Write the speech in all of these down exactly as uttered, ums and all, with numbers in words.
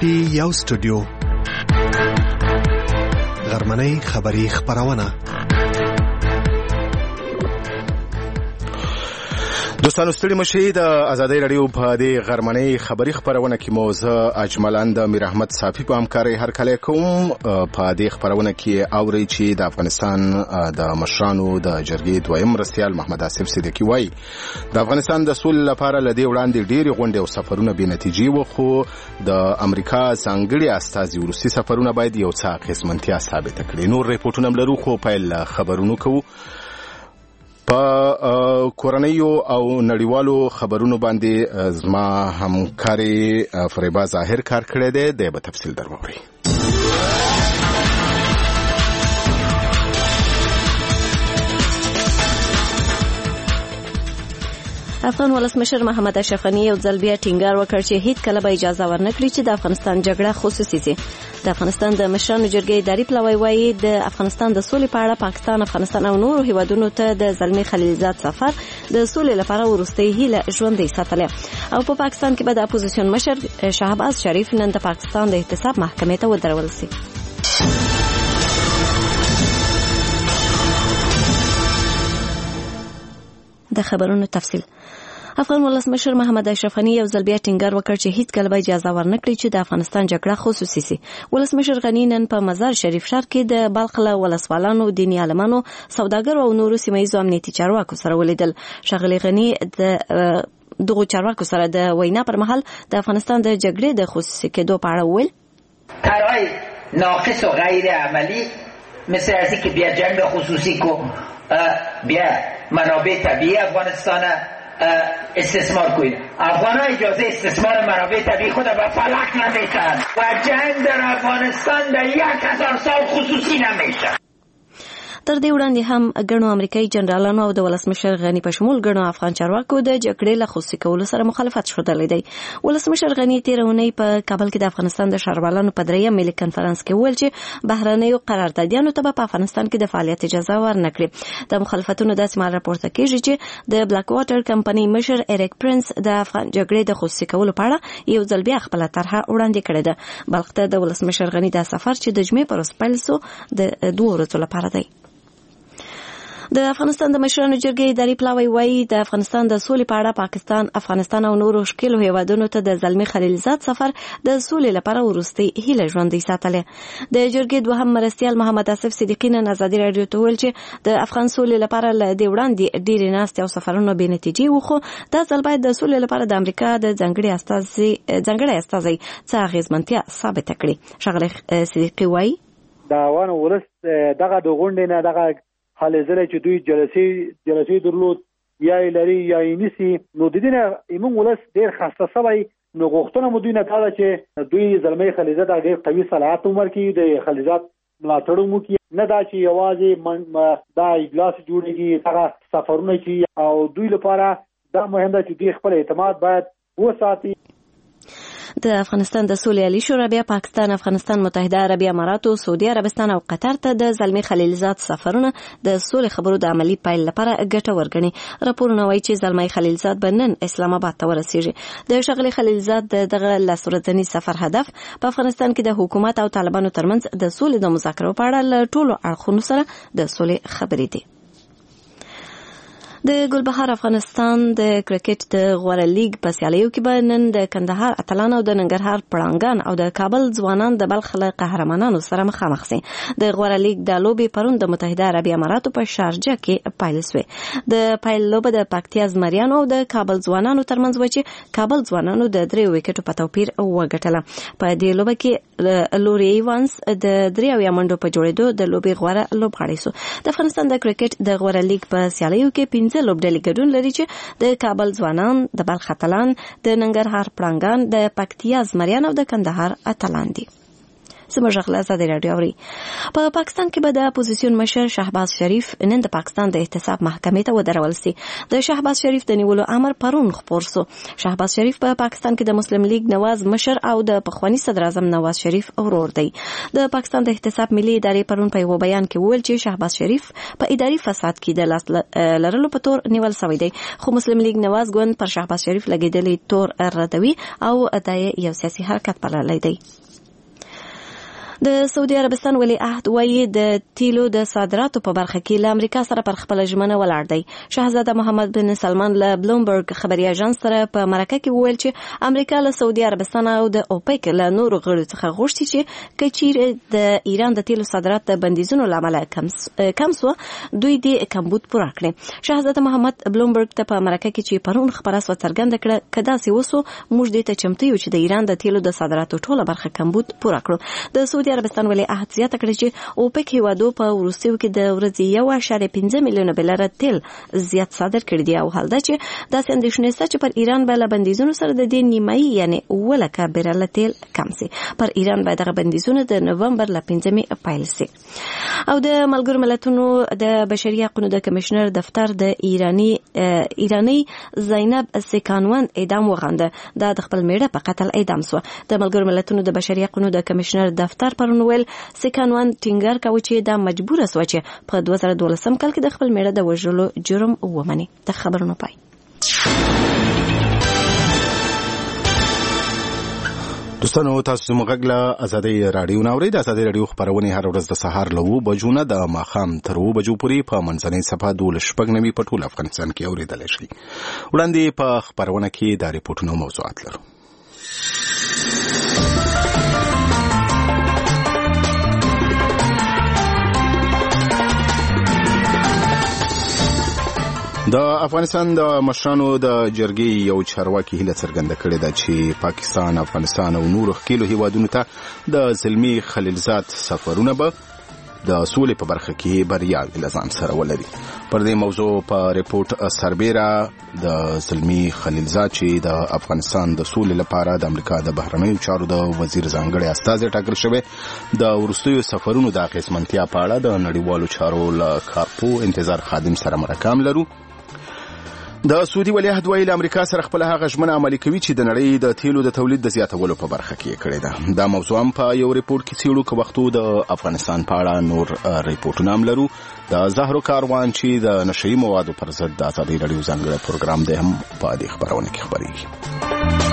پی یو سټوډیو غرمنۍ خبری خبرونه. دوستانو ستړي مشي د آزادۍ رادیو په دې غرمنۍ خبری خبرونه کې موزه اجملان د میر احمد صافی په همکاري هر کله کوم په دې خبرونه کې اوري چې د افغانستان د مشرانو د جرګې دویم رئیس محمد آصف صدیقی وایي د افغانستان د سولې لپاره لدی وړاندې ډېری غونډې او سفرونه بې نتیجې و، خو د امریکا ځانګړي استازي وروستي سفرونه باید یو څه اغېزمنتیا ثابته کړي. نور ریپورټونه لرو خو پیل خبرونو کوو. په کورنیو او نړیوالو خبرونو باندې زما همکاري فریبا ظاهر کار کړی دی، د به تفصیل درواوري. افغان ولسمشر محمد اشرف غنی یو ځل بیا ټینګار وکړ چې هیڅ کله به اجازه ورنکړي چې د افغانستان جګړه خصوصي شي. د افغانستان د مشرانو جرګې اداري پلوی وایي د افغانستان د سولې په اړه پاکستان، افغانستان او نورو هیوادونو ته د زلمی خلیلزاد سفر د سولې لپاره ورستۍ هیله ژوندۍ ساتله. او په پاکستان کې به د اپوزیشن مشر شهباز شریف نن د پاکستان د احتساب محکمې ته ودرول شي. د خبرونو تفصیل. افغان ولسمشر محمد اشرف غنی یو ځل بیا ټینګار وکړ چې هیڅ کله به اجازه ورنکړي چې د افغانستان جګړه خصوصي شي. ولسمشر غنی نن په مزار شریف ښار کې د بلخ له ولسوالانو، دیني عالمانو، سوداګرو او نورو سیمه‌ییزو امنیتي چارواکو سره ولیدل. ښاغلي غنی د دغو چارواکو سره د وینا پر مهال د افغانستان د جګړې د خصوصي کېدو په اړه وویل: طرح‌های ناقص و غیر عملی مثل از اینکه بیا جنگ خصوصی کو بیا منابع طبیعی افغانستان استثمار کنید. افغان ها اجازه استثمار منابع طبیعی خود به فلک نمیتن و جنگ در افغانستان در یک هزار سال خصوصی نمیشه. تر دې وړاندې هم ګڼو امریکایي جنرالانو او د ولسمشر غنی په شمول ګڼو افغان چارواکو د جګړې له خصوصي کولو سره مخالفت ښودلی دی. ولسمشر غنی تېره اونۍ په کابل کې د افغانستان د ښاروالانو په دریم ملي کنفرانس کې وویل چې بهرنیو قراردادیانو ته به په افغانستان کې د فعالیت اجازه ورنکړي. د مخالفتونو داسې مهال راپورته کېږي چې د بلاک واټر کمپنۍ مشر اریک پرنس د افغان جګړې د خصوصي کولو په اړه یو ځل بیا خپله طرحه وړاندې کړې ده. بلخ ته د ولسمشر غنی دا سفر چې د جمعې پر ورځ پیل سو د دوه ورځو لپاره دی. د افغانستان د مشرانو جرګې اداري پلاوی وایي د افغانستان د سولې په اړه پاکستان، افغانستان او نورو ښکېلو هیوادونو ته د زلمی خلیلزاد سفر د سولې لپاره وروستۍ هیله ژوندۍ ساتلې. د جرګې دوهم مرستیال محمد آصف صدیقی نن ازادي راډیو ته وویل چې د افغان سولې لپاره له دې وړاندې ډېرې ناستې او سفرونه بې نتیجې وو، خو دا ځل باید د سولې لپاره د امریکا د ځانګړي استازي ځانګړي استازي څه اغېزمنتیا ثابته کړي. ښاغلی صدیقی وایي د افغان ولس دغه د غونډې نه دغه حال زله چې دوی جلسې جلسې درلود یا لري یا نیسی، نو د دې نه ایمون ولس ډېر خسته شوی. نو غوښتنه مو دوی نه دا چې دوی زلمی خلیلزاد ډېر قوي صلاحیت ورکړي، د خلیلزاد ملاتړ وکړي، نه دا چې یوازې دا اجلاس جوړېږي، هغه سفرونه چې او دوی لپاره دا مهم ده چې دوی خپل اعتماد باید وساتي. د افغانستان د سولې عالی شورا بیا پاکستان، افغانستان، متحده عربي اماراتو، سعودي عربستان او قطر ته د زلمی خلیلزاد سفرونه د سولې خبرو د عملی پیل لپاره ګټور ګڼي. راپورونه وایي چې زلمی خلیلزاد به نن اسلام آباد ته ورسیږي. د ښاغلي خلیلزاد د دغه لس ورځني سفر هدف په افغانستان کې د حکومت او طالبانو ترمنځ د سولې د مذاکرو په اړه له ټولو اړخونو سره د سولې خبرې دي. د ګلبهار افغانستان د کرکټ د غوره لیګ په سیالیو کې به نن د کندهار اتلان او د ننګرهار پړانګان او د کابل ځوانان د بلخ له قهرمانانو سره مخامخ شي. د غوره لیګ د لوبې پرون د متحده عربي اماراتو په شارجه کې پیل شوې. د پیل لوبه د پکتیا زمریانو او د کابل ځوانانو ترمنځ و چې کابل ځوانانو د درې وکټو په توپیر وګټله. په دې لوبه کې لوري ایوانس د درې اویا منډو په جوړېدو د لوبې غوره لوبغاړی شو. د افغانستان د کرکټ د غوره لیګ په سیالیو کې پنځه لوبډلې ګډون لري چې د کابل ځوانان، د بلخ اتلان، د ننګرهار پړانګان، د پکتیا زمریان او د کندهار اتلان دي. زموږ غږ له ازادي راډیو اوري. په پاکستان کې به د اپوزیسیون مشر شهباز شریف نن د پاکستان د احتساب محکمې ته ودرول سي. د شهباز شریف د نیولو امر پرون خپور سو. شهباز شریف په پاکستان کې د مسلم لیگ نواز مشر او د پخوانی صدر اعظم نواز شریف ورور دی. د پاکستان د احتساب ملي ادارې پرون په یو بیان کې وویل چې شهباز شریف په اداري فساد کې د لاس لرلو په تور نیول شوی دی، خو مسلم لیگ نواز ګوند پر شهباز شریف لګیدلی تور ردوي او دا یو سیاسي حرکت بللی دی. د سعودي عربستان ولی عهد وایي د تیلو د صادراتو په برخه کې له امریکا سره پر خپل ژمنه ولاړ دی. شاهزاده محمد بن سلمان له بلومبرګ خبري اژانس سره په مرکه کې وویل چې امریکا له سعودي عربستان او د اوپیک له نورو غړو څخه غوښتي چې کچیر د ایران د تیلو صادرات د بندیزونو لامل کم سو دوی د کمبود پوره کړي. شاهزاده محمد بلومبرګ ته په مرکه کې چې پرون خبره سو څرګنده کړه کدا سي وسو موږ دې ته چمتو یو چې د ایران د تیلو د صادراتو ټوله برخه کمبود پوره کړو. د سعودي عربستان ولی عهد زیاته کړې چې اوپک هیوادو په وروستیو کې د ورځې یو اعشاریه پنځه میلیونه بلره تیل زیات صادر کړي دي او حال دا چې داسې اندېښنې شته چې پر ایران به له بندیزونو سره د دې نیمایي یعنی اوه لکه بریله تیل کم سي. پر ایران به دغه بندیزونه د نومبر له پنځمې پیل سي. او د ملګرو ملتونو د بشري حقوقو د کمشنر دفتر د ایرانی ایرانی زینب سکانوان اعدام وغنده. دا د خپل میړه په قتل اعدام سو. د ملګرو ملتونو د بشري حقوقو د کمشنر دفتر پرون ویل سکانوان ټینګار کوي چې دا مجبوره سو چې په دوه زره دولسم کال کې د خپل میړه د وژلو جرم ومني. د خبرونو پای. دوستانو تاسو موږ له ازادي رادیو ناوړي د ازادي رادیو خبرونه هر ورځ د سهار له وو بجو نه د ماخام تر وو بجو پورې په منځنۍ صفه دول شپږ نوي په ټول افغانستان کې اوریدل شي. وړاندې په خبرونه کې د ریپورتونو موضوعات لرو. د افغانستان د مشرانو د جرګې یو چارواکي هیله څرګنده کړې ده چې پاکستان، افغانستان او نورو ښکېلو هیوادونو ته د زلمي خلیلزاد سفرونه به د سولې په برخه کې بریاوې له ځان سره ولري. پر دې موضوع په ریپورت سربیره د زلمي خلیلزاد چې د افغانستان د سولې لپاره د امریکا د بهرنیو چارو د وزیر ځانګړی استازی ټاکل شوی د وروستیو سفرونو د اغېزمنتیا په اړه د نړیوالو چارو له کارپو انتظار خادم سره مرکه لرو. د سعودي ولیعهد ویل امریکا سره خپل هغه ژمنه عملي کوي چې د نړۍ د تیلو د تولید د زیاتولو په برخه کې کړې ده. دا موضوع هم په یو ریپورت کې څېړو که وختو د افغانستان په اړه نور ریپورتونه هم لرو. د زهرو کاروان چې د نشهیي موادو پر ضد د ازادي راډیو ځانګړی پروګرام دی هم په دې خبرونه کې خبرېږي.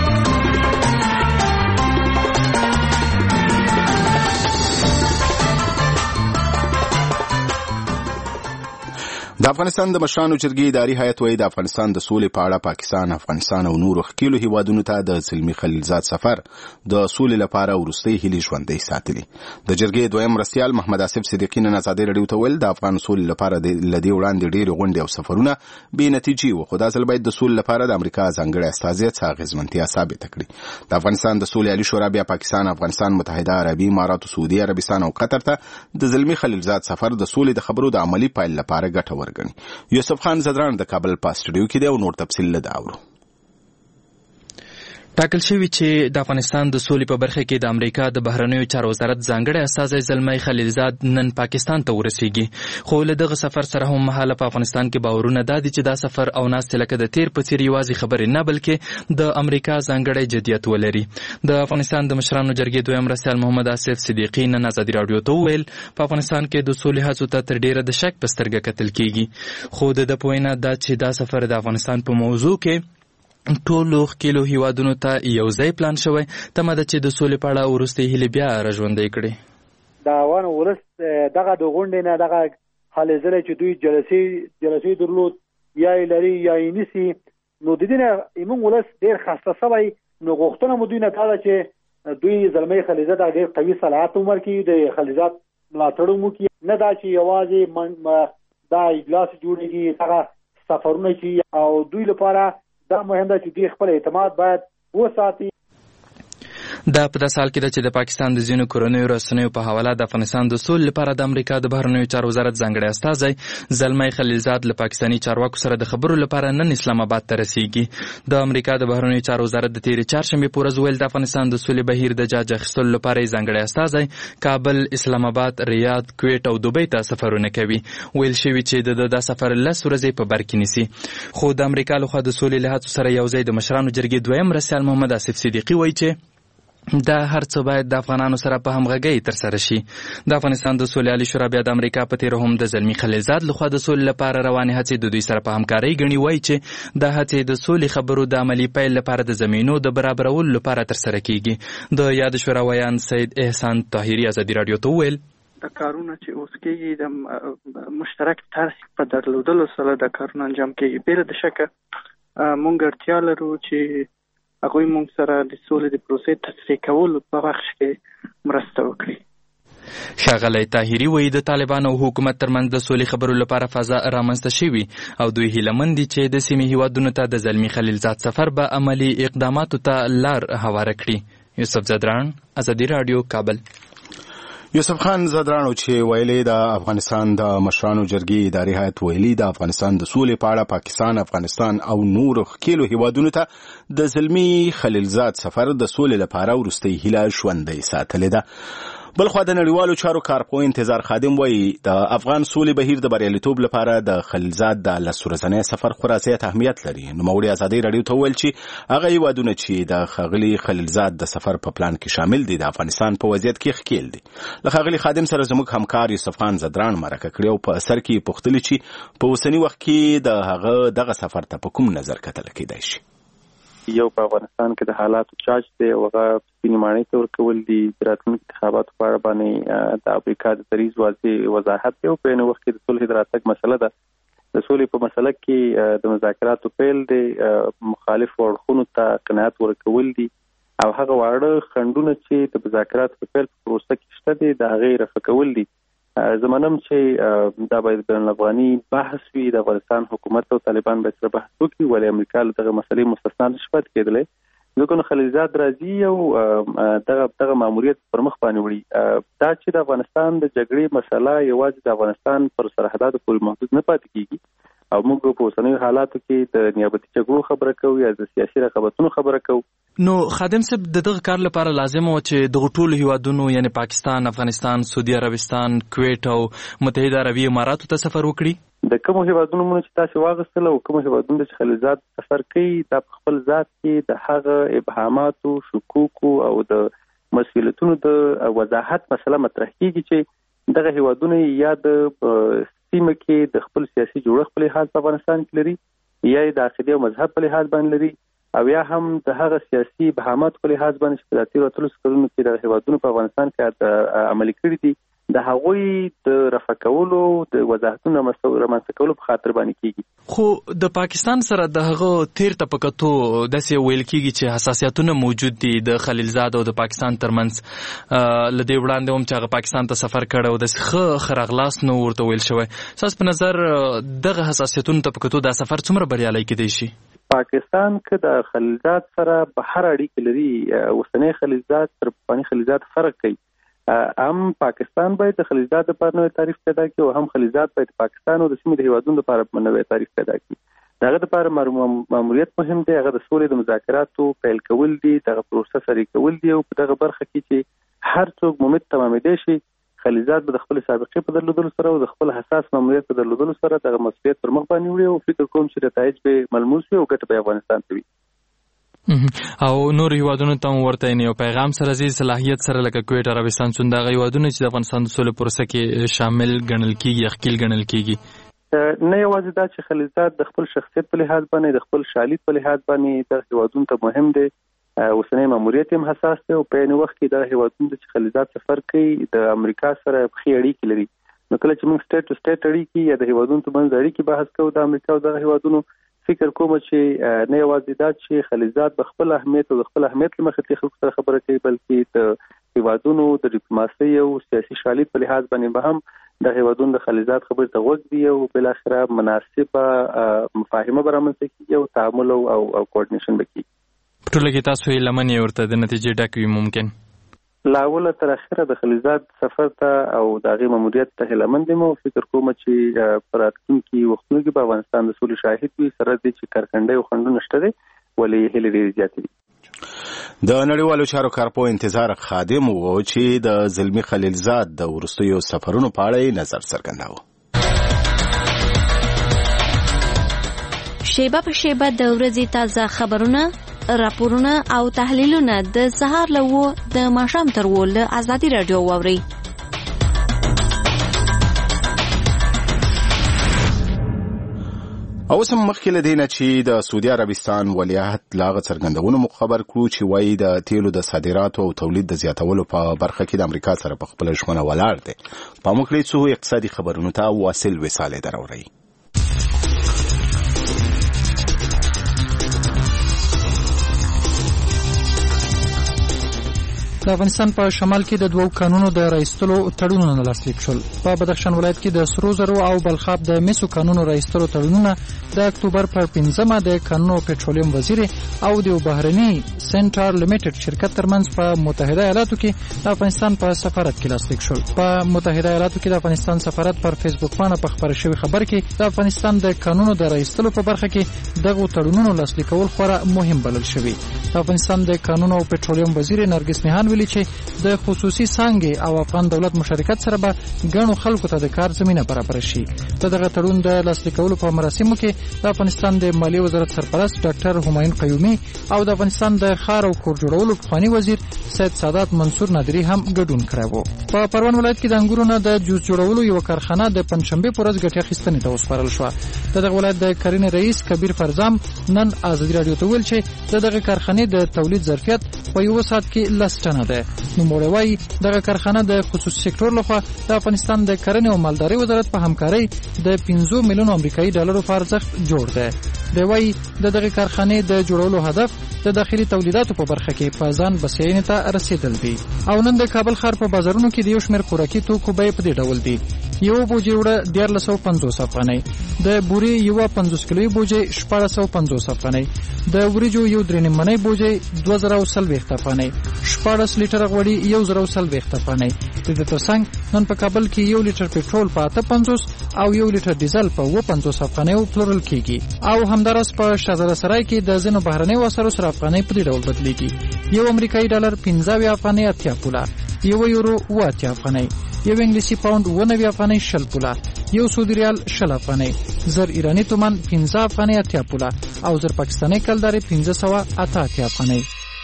د افغانستان د مشرانو جرګې اداري هیئت وایي د افغانستان د سولې په اړه پاکستان، افغانستان او نورو ښکېلو هیوادونو ته د زلمي خلیلزاد سفر د سولې لپاره وروستۍ هیلې ژوندۍ ساتلي. د جرګې دویم مرستیال محمد آصف صدیقي نن ازادي راډیو ته ویل د افغان سولې لپاره له دې وړاندې ډېرې غونډې او سفرونه بې نتیجې وو، خو دا ځل باید د سولې لپاره د امریکا ځانګړی استازی څه اغېزمنتیا ثابته کړي. د افغانستان د سولې عالي شورا بیا پاکستان، افغانستان، متحده عربي امارات، سعودي عربستان او قطر ته د زلمي خلیلزاد سفر د سولې د خبرو د عملی پایل لپاره ګټور یوسف خان زدران د کابل په سټوډیو کې دی او نور تفصیل له اورو. ټاکل شوی چې د افغانستان د سولې په برخه کې د امریکا د بهرنیو چارو وزارت ځانګړی استازی زلمی خلیلزاد نن پاکستان ته ورسیږي، خو له دغه سفر سره هم مهاله په افغانستان کې باورونه دا دي چې دا سفر او ناستې لکه د تیر په څیر یوازې خبرې نه بلکې د امریکا ځانګړی جدیت ولري. د افغانستان د مشرانو جرګې دویم مرستیال محمد آصف صدیقي نن ازادي راډیو ته وویل په افغانستان کې د سولې هڅو ته تر ډیره د شک په سترګه کتل کیږي، خو د ده په وینا دا چې دا سفر د افغانستان په موضوع کې ټولو ښکېلو هیوادونو ته یو ځای پلان شوی، تمه ده چې د سولې په اړه وروستۍ هیلې بیا راژوندۍ کړي. د افغان ولس دغه د غونډې نه دغه هلې ځلې چې دوی جلسې جلسې درلود یا یې لري یا یې نیسي، نو د دې نه زموږ ولس ډېر خسته سوی. نو غوښتنه مو دوی نه دا ده چې دوی زلمی خلیلزاد ډېر قوي صلاحیت ورکړي، د خلیلزاد ملاتړ وکړي، نه دا چې یوازې دا اجلاس جوړېږي، دغه سفرونه چې او دوی لپاره دا مهم ده چې دوی خپل اعتماد باید وساتي. دا په داسې حال کې ده چې د پاکستان د ځینو کورنیو رسنیو په حواله د افغانستان د سولې لپاره د امریکا د بهرنیو چارو وزارت ځانګړی استازی زلمی خلیلزاد له پاکستاني چارواکو سره د خبرو لپاره نن اسلام آباد ته رسیږي. د امریکا د بهرنیو چارو وزارت د تېرې چهارشنبې په ورځ ویل د افغانستان د سولې بهیر د جاج اخیستلو لپاره یې ځانګړی استازی کابل، اسلام آباد، ریاض، کویټ او دوبۍ ته سفرونه کوي. ویل شوي چې د دا سفر لس ورځې په بر کې نیسي. خو د امریکا لخوا د سولې له هڅو سره یوځای د مشرانو جرګې دویم مرستیال محمد آصف صدیقي وایي چې دا هر څه باید د افغانانو سره په همغږۍ ترسره شي. د افغانستان د سولې عالي شورا بیا د امریکا په تېره هم د زلمي خلیلزاد لخوا د سولې لپاره روانې هڅې د دوی سره په همکارۍ ګڼي. وایي چې دا هڅې د سولې خبرو د عملي پیل لپاره د زمینو د برابرولو لپاره ترسره کیږي. د یاد شورا ویان سید احسان طاهري ازادي راډیو ته وویل د کارونه چې اوس کېږي د مشترک طرز په درلودلو سره د کارونه انجام کېږي. بېله د شکه مونږ اړتیا لرو چې هغوی مونږ سره د سولې د پروسې تصفیه کولو په بخش کې مرسته وکړي. ښاغلی طاهري وایي د طالبانو او حکومت ترمنځ د سولې خبرو لپاره فضا رامنځته شوي او دوی هیله مند دي چې د سیمې هیوادونو ته د زلمي خلیلزاد سفر به عملي اقداماتو ته لار هواره کړي. یوسف زدران، ازادي راډیو، کابل. یوسف خان زدرانو چې ویلي د افغانستان د مشرانو جرګې اداري هیئت ویلي د افغانستان د سولې په اړه پاکستان، افغانستان او نورو ښکېلو هیوادونو ته د زلمي خلیلزاد سفر د سولې لپاره وروستۍ هیله ژوندۍ ساتلې ده. بلخوا د نړیوالو چارو کارپوه انتظار خادم وایي د افغان سولې بهیر د بریالیتوب لپاره د خلیلزاد د لس ورځني سفر خورا زیات اهمیت لري. نوموړي ازادي راډیو ته وویل چې هغه هیوادونه چې د ښاغلي خلیلزاد د سفر په پلان کې شامل دي د افغانستان په وضعیت کې ښکېل دي. له ښاغلي خادم سره زموږ همکار یوسف خان زدران مرکه کړې او په اثر کې پوښتلي چې په اوسني وخت کې د هغه دغه سفر ته په کوم نظر کتل کېدای شي. یو په افغانستان کې د حالاتو چارج دی او هغه سپینې ماڼۍ ته ورکول دي. د راتلونکي انتخاباتو په اړه باندې د امریکا د دریځ واضح وضاحت دی او په یو وخت کې د صلح د راتګ مسله ده. د سولې په مسله کې د مذاکراتو پیل دی، مخالفو اړخونو ته قناعت ورکول دي او هغه واړه خنډونه چې د مذاکراتو په پیل په پروسه کې شته دي د هغې رفع کول دي. زمانم چې دا باید بین الافغاني بحث وي، د افغانستان حکومت او طالبان باید سره بحث وکړي، ولې امریکا له دغه مسلې مستثنا نشي پاتې کېدلی. ځکه نو خلیلزاد راځي او دغه دغه ماموریت پر مخ باندې وړي. دا چې د افغانستان د جګړې مسله یوازې د افغانستان پر سرحداتو پورې محدود نه پاتې کېږي او موږ په اوسنیو حالاتو کې د نیابتي جګړو خبره کوو یا د سیاسي رقابتونو خبره کوو. نو خادم صاحب د دغه کار لپاره لازم و چې دغه ټولو هیوادونو یعنی پاکستان، افغانستان، سعودي عربستان، کویټ او متحده عربي اماراتو ته سفر وکړي. د کومو هیوادونو مونږ چې تاسو واغستل او کومو هیوادونو چې خلیلزاد سفر کوي دا په خپل ذات کې د هغه ابهاماتو، شکوکو او د مسؤلیتونو د وضاحت مسله مطرح کیږي چې دغه هیوادونه یا د سیمه کې د خپل سیاسي جوړښت په لحاظ په افغانستان کې لري یا د عقیدې او مذهب په لحاظ باندې لري او یا هم د هغه سیاسي ابهامات په لحاظ باندې چې په تیرو اتلس کلونو کې د هیوادونو په افغانستان کې عملي کړي دي د هغوی د رفع کولو د وضاحتونو رامنځته کولو په خاطر باندې کیږي. خو د پاکستان سره د هغه تیر ته په کتو داسې ویل کیږي چې حساسیتونه موجود دي د خلیلزاد او د پاکستان ترمنځ. لدې وړاندې هم چې هغه پاکستان ته سفر کړی او د ښه خرغلاس نو ورته ویل شوی. تاسو په نظر دغه حساسیتونو ته په کتو دا سفر څومره بریالی کېدای شي؟ پاکستان که د خلیلزاد سره بهر اړیکې لري، اوسنی خلیلزاد تر پخواني خلیلزاد فرق کوي. هم پاکستان باید د خلیلزاد لپاره نوی تعریف پیدا کړي او هم خلیلزاد باید پاکستان او د سیمې د هیوادونو لپاره نوی تعریف پیدا کړي. د هغه لپاره ماموریت مهم دی، هغه د سولې د مذاکراتو پیل کول دي، دغه پروسه سري کول دي او په دغه برخه کې چې هر څوک ممید تمامېدی شي. خلیلزاد به د خپل سابقې په درلودلو سره او د خپل حساس ماموریت په درلودلو سره دغه مسؤلیت پر مخ باندې وړي او فکر کوم چې نتایج به ملموس وي او ګټه به افغانستان ته وي. او نور هیوادونو ته ورته یو پیغام سره زی صلاحیت سره لکه کویټ، عربستان، څون دغه هیوادونه چې د افغانستان د سولې پروسه کې شامل ګڼل کیږي، خپل ګڼل کیږي. نه یوازې دا چې خلیلزاد د خپل شخصیت په لحاظ باندې د خپل شالید په لحاظ باندې د هیوادونو ته مهم دی، اوسنی ماموریت هم حساس دی او په یو وخت کې د هیوادونو چې خلیلزاد سفر کوي د امریکا سره ښې اړیکې لري. نو کله چې موږ سټیټ ټو سټیټ اړیکې یا د هیوادونو ترمنځ اړیکې بحث کوو د امریکا او د هیوادونو، فکر کوم چې نه یوازې دا چې خلیلزاد په خپل اهمیت او د خپل اهمیت له مخې خلکو سره خبره کوي، بلکې د هیوادونو د ډیپلوماسۍ او سیاسي شالید په لحاظ باندې به هم د هیوادونو د خلیلزاد خبرې ته غوږ دي او بالاخره مناسبه مفاهمه به رامنځته کېږي او تعامل او کوارډینیشن به کېږي. په ټوله کې تاسو یې لمنې ورته د نتیجې ډک وي ممکن لا اوله تر اخره د خلیزات سفر ته او د هغې ماموریت ته هیله مند یم او فکر کوم چې په راتلونکي وختونو کې به افغانستان د سولې شاهد وي سره دې چې کارکنډۍ او خنډونه شته دي ولې هیلې ډېرې زیاتې دي. د نړیوالو چارو کارپو انتظار خادم و چې د زلمي خلیلزاد د وروستیو سفرونو په اړه نظر څرګنداوه. شیبه په شیبه د ورځې تازه خبرونه، راپورونه او تحلیلونه د سهار له وو د ماښام تر وو له ازادي رادیو واوري. اوس هم مخکې له دې نه چې د سعودي عربستان ولیعهد له هغه څرګندونو مو خبر کړو چې وایي د تیلو د صادراتو او تولید د زیاتولو په برخه کې د امریکا سره په خپله ژمنه ولاړ دی. په موږ کړی څو اقتصادي خبرونو ته واصل وصالې دراوړئ. د افغانستان په شمال کې د دوو کانونو د رایستلو تړونونه لاسلیک شول. په بدخشان ولایت کې د سرو زرو او بلخاب د مسو کانونو رایستلو تړونونه د اکتوبر پر پنځمه د کانونو پټرولیم وزیر او د بهرني سنټر لیمیټډ شرکت ترمنځ په متحده ایالاتو کې د افغانستان په سفارت کې لاسلیک شول. په متحده ایالاتو کې د افغانستان سفارت پر فیسبوک باندې په خبر شوی خبر کې د افغانستان د کانونو د رایستلو په برخه کې دغه تړونونو لاسلیکول خورا مهم بلل شوی. د افغانستان د کانونو او پټرولیم وزیر نرګس میهان ویلي چې د خصوصي څانګې او افغان دولت مشارکت سره به ګڼو خلکو ته د کار زمينه برابر شي. دغه تړون د لاسلیکولو په مراسمو کې د افغانستان د مالیې وزارت سرپرست ډاکټر همایون قیومي او د افغانستان د ښار او کور جوړولو پخوانی وزیر سید سادات منصور نادری هم ګډون کړی و. په پروان ولایت کې د انګورو نه د جوس جوړولو یو کارخانه د پنځشنبه په ورځ ګټه اخیستنې ته وسپارل شو. دغه ولایت د کرنې رئیس کبیر فرزام نن ازادي رادیو ته ویل چې دغه کارخانه د تولید ظرفیت په یو ساعت کې لس ټنه ده. نو موړوي دغه کارخانه د خصوصي سکتور لخوا د افغانستان د کرنې او مالدارۍ وزارت په همکارۍ د پنځه میلیون امریکایي ډالرو په ارزښت جوړ ده. دی وايي د دغه کارخانه د جوړولو هدف د داخلي تولیداتو په برخه کې په ځان بسیاینې ته رسیدل دي. او نن د کابل ښار په بازارونو کې د یو شمېر خوراکي توکو بیې په دې ډول دي. یو بوجي وړه دیارلس سوه پنځوس افغانۍ، د بوري یو پنځوس کیلوي بوجي شپاړس سوه پنځوس افغانۍ، د وریجو یو درې نیم منۍ بوجي دوه زره او څلوېښت افغانۍ، شپاړس لیټره غوړي یو زره او څلوېښت افغانۍ. د دې ترڅنګ نن په کابل کې یو لیټر پټرول په اته پنځوس او یو لیټر ډیزل په اوه پنځوس افغانیو پلورل کیږي. او همدارس په شهزاده سرای کې د ځینو بهرنیو اسعارو سره افغانۍ په دې ډول بدلیږي. یو امریکایي ډالر پنځه اویا افغانۍ اتیا پوله، یو یورو اوه اتیا افغانۍ، یو انګلیسي پاوند اوه نوي افغانۍ شل پوله، یو سعودي ریال شل افغانۍ، زر ایرانی تومان پنځه افغانۍ اتیا پوله او زر پاکستاني کلدارې پنځه سوه اته اتیا افغانۍ.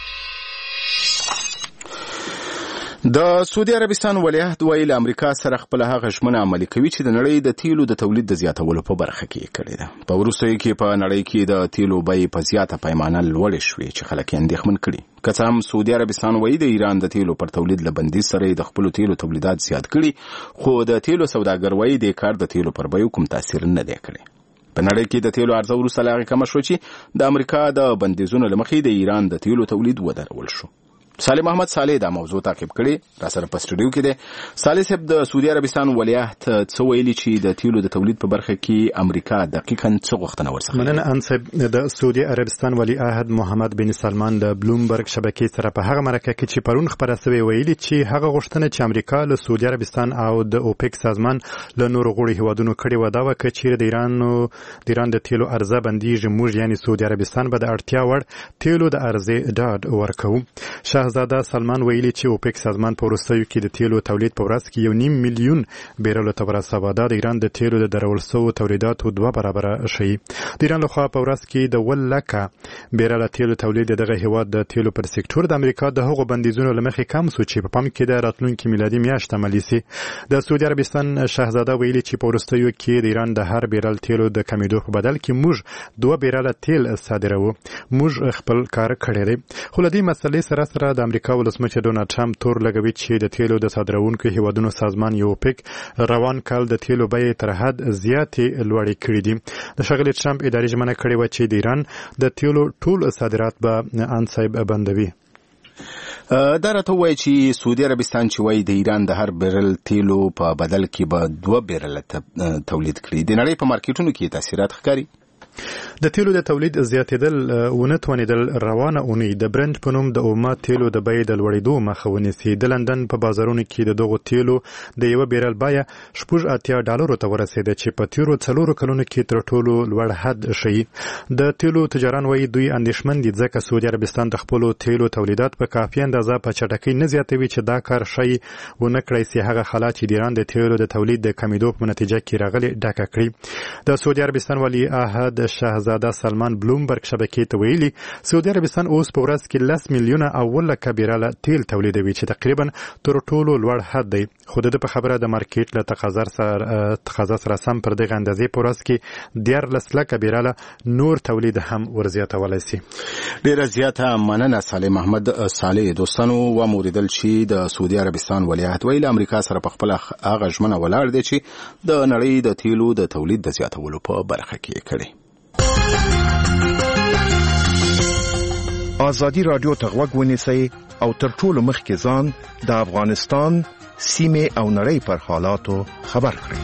د سعودي عربستان ولیعهد ویل امریکا سره خپل هغه ژمنه عملي کوي چې د نړۍ د تیلو د تولید د زیاتولو په برخه کې کړې ده. په وروستیو کې په نړۍ کې د تیلو بیې په زیاته پیمانه لوړې شوې چې خلک یې اندېښمن کړي. که څه هم سعودي عربستان وایي د ایران د تیلو پر تولید له بندیز سره د خپلو تیلو تولیدات زیات کړي، خو د تیلو سوداګر وایي د کار د تیلو پر بیو کوم تاثیر نه دی کړی. په نړۍ کې د تیلو عرضه وروسته له هغې کمه شوه چې د امریکا د بندیزونو له مخې د ایران د تیلو تولید ودرول شو. صالح محمد صالح دا موضوع تعقیب کړي را سره په سټوډیو کې دی. صالح صاحب، د سعودي عربستان ولیعهد څه ویلي چې د تیلو د تولید په برخه کې امریکا دقیقاً څه غوښتنه ورڅخه؟ مننه ان صاحب. د سعودي عربستان ولیعهد محمد بن سلمان د بلومبرګ شبکې سره په هغه مرکه کې چې پرون خبره شوې ویلي چې هغه غوښتنه چې امریکا له سعودي عربستان او د اوپک سازمان له نورو غړو هیوادونو کړې و دا و چې د ایران د ایران د تیلو عرضه بندیږي، موږ یعنی سعودي عربستان به د اړتیا وړ تیلو د عرضې ډاډ ورکوو. شهزاده سلمان ویلي چې اوپک سازمان په وروستیو کې د تیلو تولید په ورځ کې یو نیم میلیون بیرلو ته ورسوه. دا د ایران د تیلو د درول شوو تولیداتو دوه برابره ښیي. د ایران لخوا په ورځ کې د اووه لکه بیرله تیلو تولید دغه هیواد د تیلو پر سکتور د امریکا د هغو بندیزونو له مخې کم شو چې په پام کې د راتلونکي میلادي میاشت عملي سي. د سعودي عربستان شهزاده ویلي چې په وروستیو کې د ایران د هر بیرل تیلو د کمیدو په بدل کې موږ دوه بیرله تیل صادروو. موږ خپل کار کړی دی. خو له دې مسلې سره سره د امریکا ولسمشر ډونالډ ټرمپ تور لګوي چې د تیلو د صادروونکو هیوادونو سازمان یو اوپک روان کال د تیلو بیې تر حد زیاتې لوړې کړې دي. د ښاغلي ټرمپ ادارې ژمنه کړې وه چې د ایران د تیلو ټول صادرات به ان صاحب بندوي. دا راته وایي چې سعودي عربستان چې وایي د ایران د هر بیرل تیلو په بدل کې به دوه بیرله تولید کړي، د نړۍ په مارکیټونو کې تاثیرات ښکاري؟ د تیلو د تولید زیاتېدل ونه توانېدل روانه اونۍ د برنډ په نوم د اومه تیلو د بیې د لوړېدو مخه ونیسي. د لندن په بازارونو کې د دغو تیلو د یوه بیرل بیه شپږ اتیا ډالرو ته ورسېده چې په تیرو څلورو کلونو کې تر ټولو لوړ حد ښیي. د تیلو تجاران وایي دوی اندېښمن دي ځکه سعودي عربستان د خپلو تیلو تولیدات په کافي اندازه په چټکۍ نه زیاتوي چې دا کار ښایي ونه کړی سي هغه حالات چې د ایران د تیلو د تولید د کمیدو په نتیجه کې راغلي ډکه کړي. د سعودي عربستان ولی عهد شهزاده سلمان بلومبرګ شبکې ته ویلي سعودي عربستان اوس په ورځ کې لس میلیونه اول لکه بیرله تیل تولیدوي چې تقریبا تر ټولو لوړ حد دی. خو د په خبره د مارکیټ له تقاضا سره تقاضا سره سم پر دغه اندازې په ورځ کې دیارلس لکه بیرله نور تولید هم ورزیاتولی سي. ډیره زیاته مننه سالم محمد صالح. دوستانو و موریدل چې د سعودي عربستان ولیعهد ویل امریکا سره په خپل هغه ژمنه ولاړ دی چې د نړۍ د تیلو د تولید د زیاتولو په برخه کې کړي. آزادی رادیو ته غوږ ونیسئ او تر ټولو مخکې ځان د افغانستان سیمې او نړۍ پر حالاتو خبر کړئ.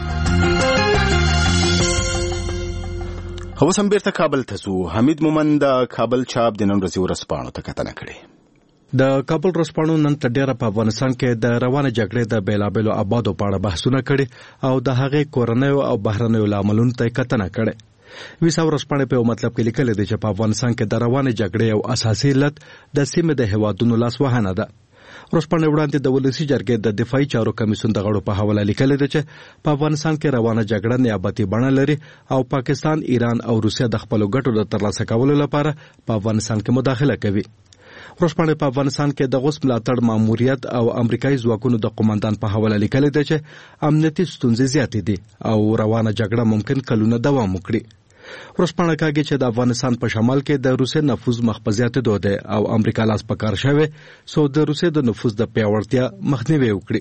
اوس هم بیرته کابل ته ځو. حمید مومند د کابل چاپ د نن ورځې ورځپاڼو ته کتنه کړې. د کابل ورځپاڼو نن تر ډیره په افغانستان کې د روانه جګړې د بیلابیلو آبادو په اړه بحثونه کړي او د هغې کورنیو او بهرنیو لاملونو ته کتنه کړې. ویسا ورځپاڼې په یو مطلب کې لیکلي دي چې په افغانستان کې د روانې جګړې یو اساسي علت د سیمې د هیوادونو لاسوهنه ده. ورځپاڼې وړاندې د ولسي جرګې د دفاعي چارو کمیسیون د غړو په حواله لیکلي دي چې په افغانستان کې روانه جګړه نیابتي بڼه لري او پاکستان، ایران او روسیه د خپلو ګټو د ترلاسه کولو لپاره په افغانستان کې مداخله کوي. ورځپاڼې په افغانستان کې د غوث ملاتړ ماموریت او امریکایي ځواکونو د قوماندان په حواله لیکلي دي چې امنیتي ستونزې زیاتې دي او روانه جګړه ممکن کلونه دوام وکړي. ورځپاڼه کاږي چې د افغانستان په شمال کې د روسیې نفوذ مخ په زیاتېدو دی او امریکا لاس په کار شوی سو د روسیې د نفوذ د پیاوړتیا مخنیوی وکړي.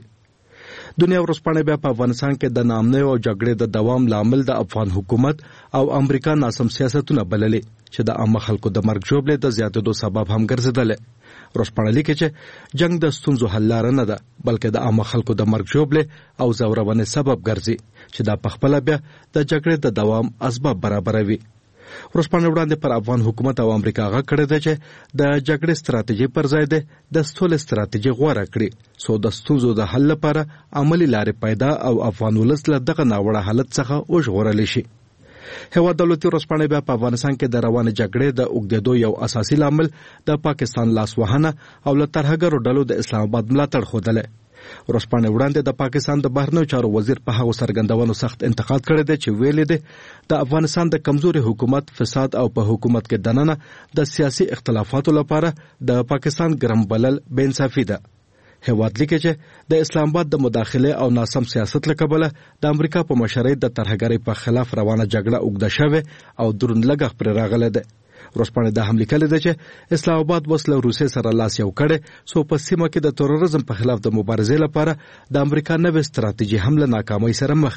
دنیا ورځپاڼه بیا په افغانستان کې د ناامنۍ او جګړې د دوام لامل د افغان حکومت او امریکا ناسم سیاستونه بللي چې د عامه خلکو د مرګ ژوبلې د زیاتېدو سبب هم ګرځېدلی. ورځپاڼه لیکي چې جنگ د ستونزو حل لاره نه ده بلکې د عامه خلکو د مرګ ژوبلې او زورونې سبب ګرځي چې دا پخپله بیا د جګړې د دوام اسباب برابروي. ورځپاڼه وړاندې پر افغان حکومت او امریکا غږ کړی دی چې د جګړې ستراتیژي پر ځای دی د سولې ستراتیژي غوره کړي څو د ستونزو د حل لپاره عملي لارې پیدا او افغان ولس له دغه ناوړه حالت څخه وژغورلی شي. هیواد دولتي ورځپاڼه بیا په افغانستان کې د روانې جګړې د اوږدېدو یو اساسي لامل د پاکستان لاسوهنه او له ترهګرو ډلو د اسلام آباد ملاتړ ښودلی. ورځپاڼه وړاندې د پاکستان د بهرنیو چارو وزیر په هغو څرګندونو سخت انتقاد کړی دی چې ویلي دی د افغانستان د کمزوري حکومت فساد او په حکومت کې دننه د سیاسي اختلافاتو لپاره د پاکستان ګرم بلل بې انصافي ده. هیواد لیکي چې د اسلام آباد د مداخله او ناسم سیاست له کبله د امریکا په مشرۍ د ترهګرۍ په خلاف روانه جګړه اوږده شوې او درون لګښت پرې راغلی دی. ورځپاڼې دا هم لیکلي ده چې اسلام آباد اوس له روسیې سره لاس یو کړی څو په سیمه کې د تروریزم په خلاف د مبارزې لپاره د امریکا نوې ستراتیژي هم له ناکامۍ سره مخ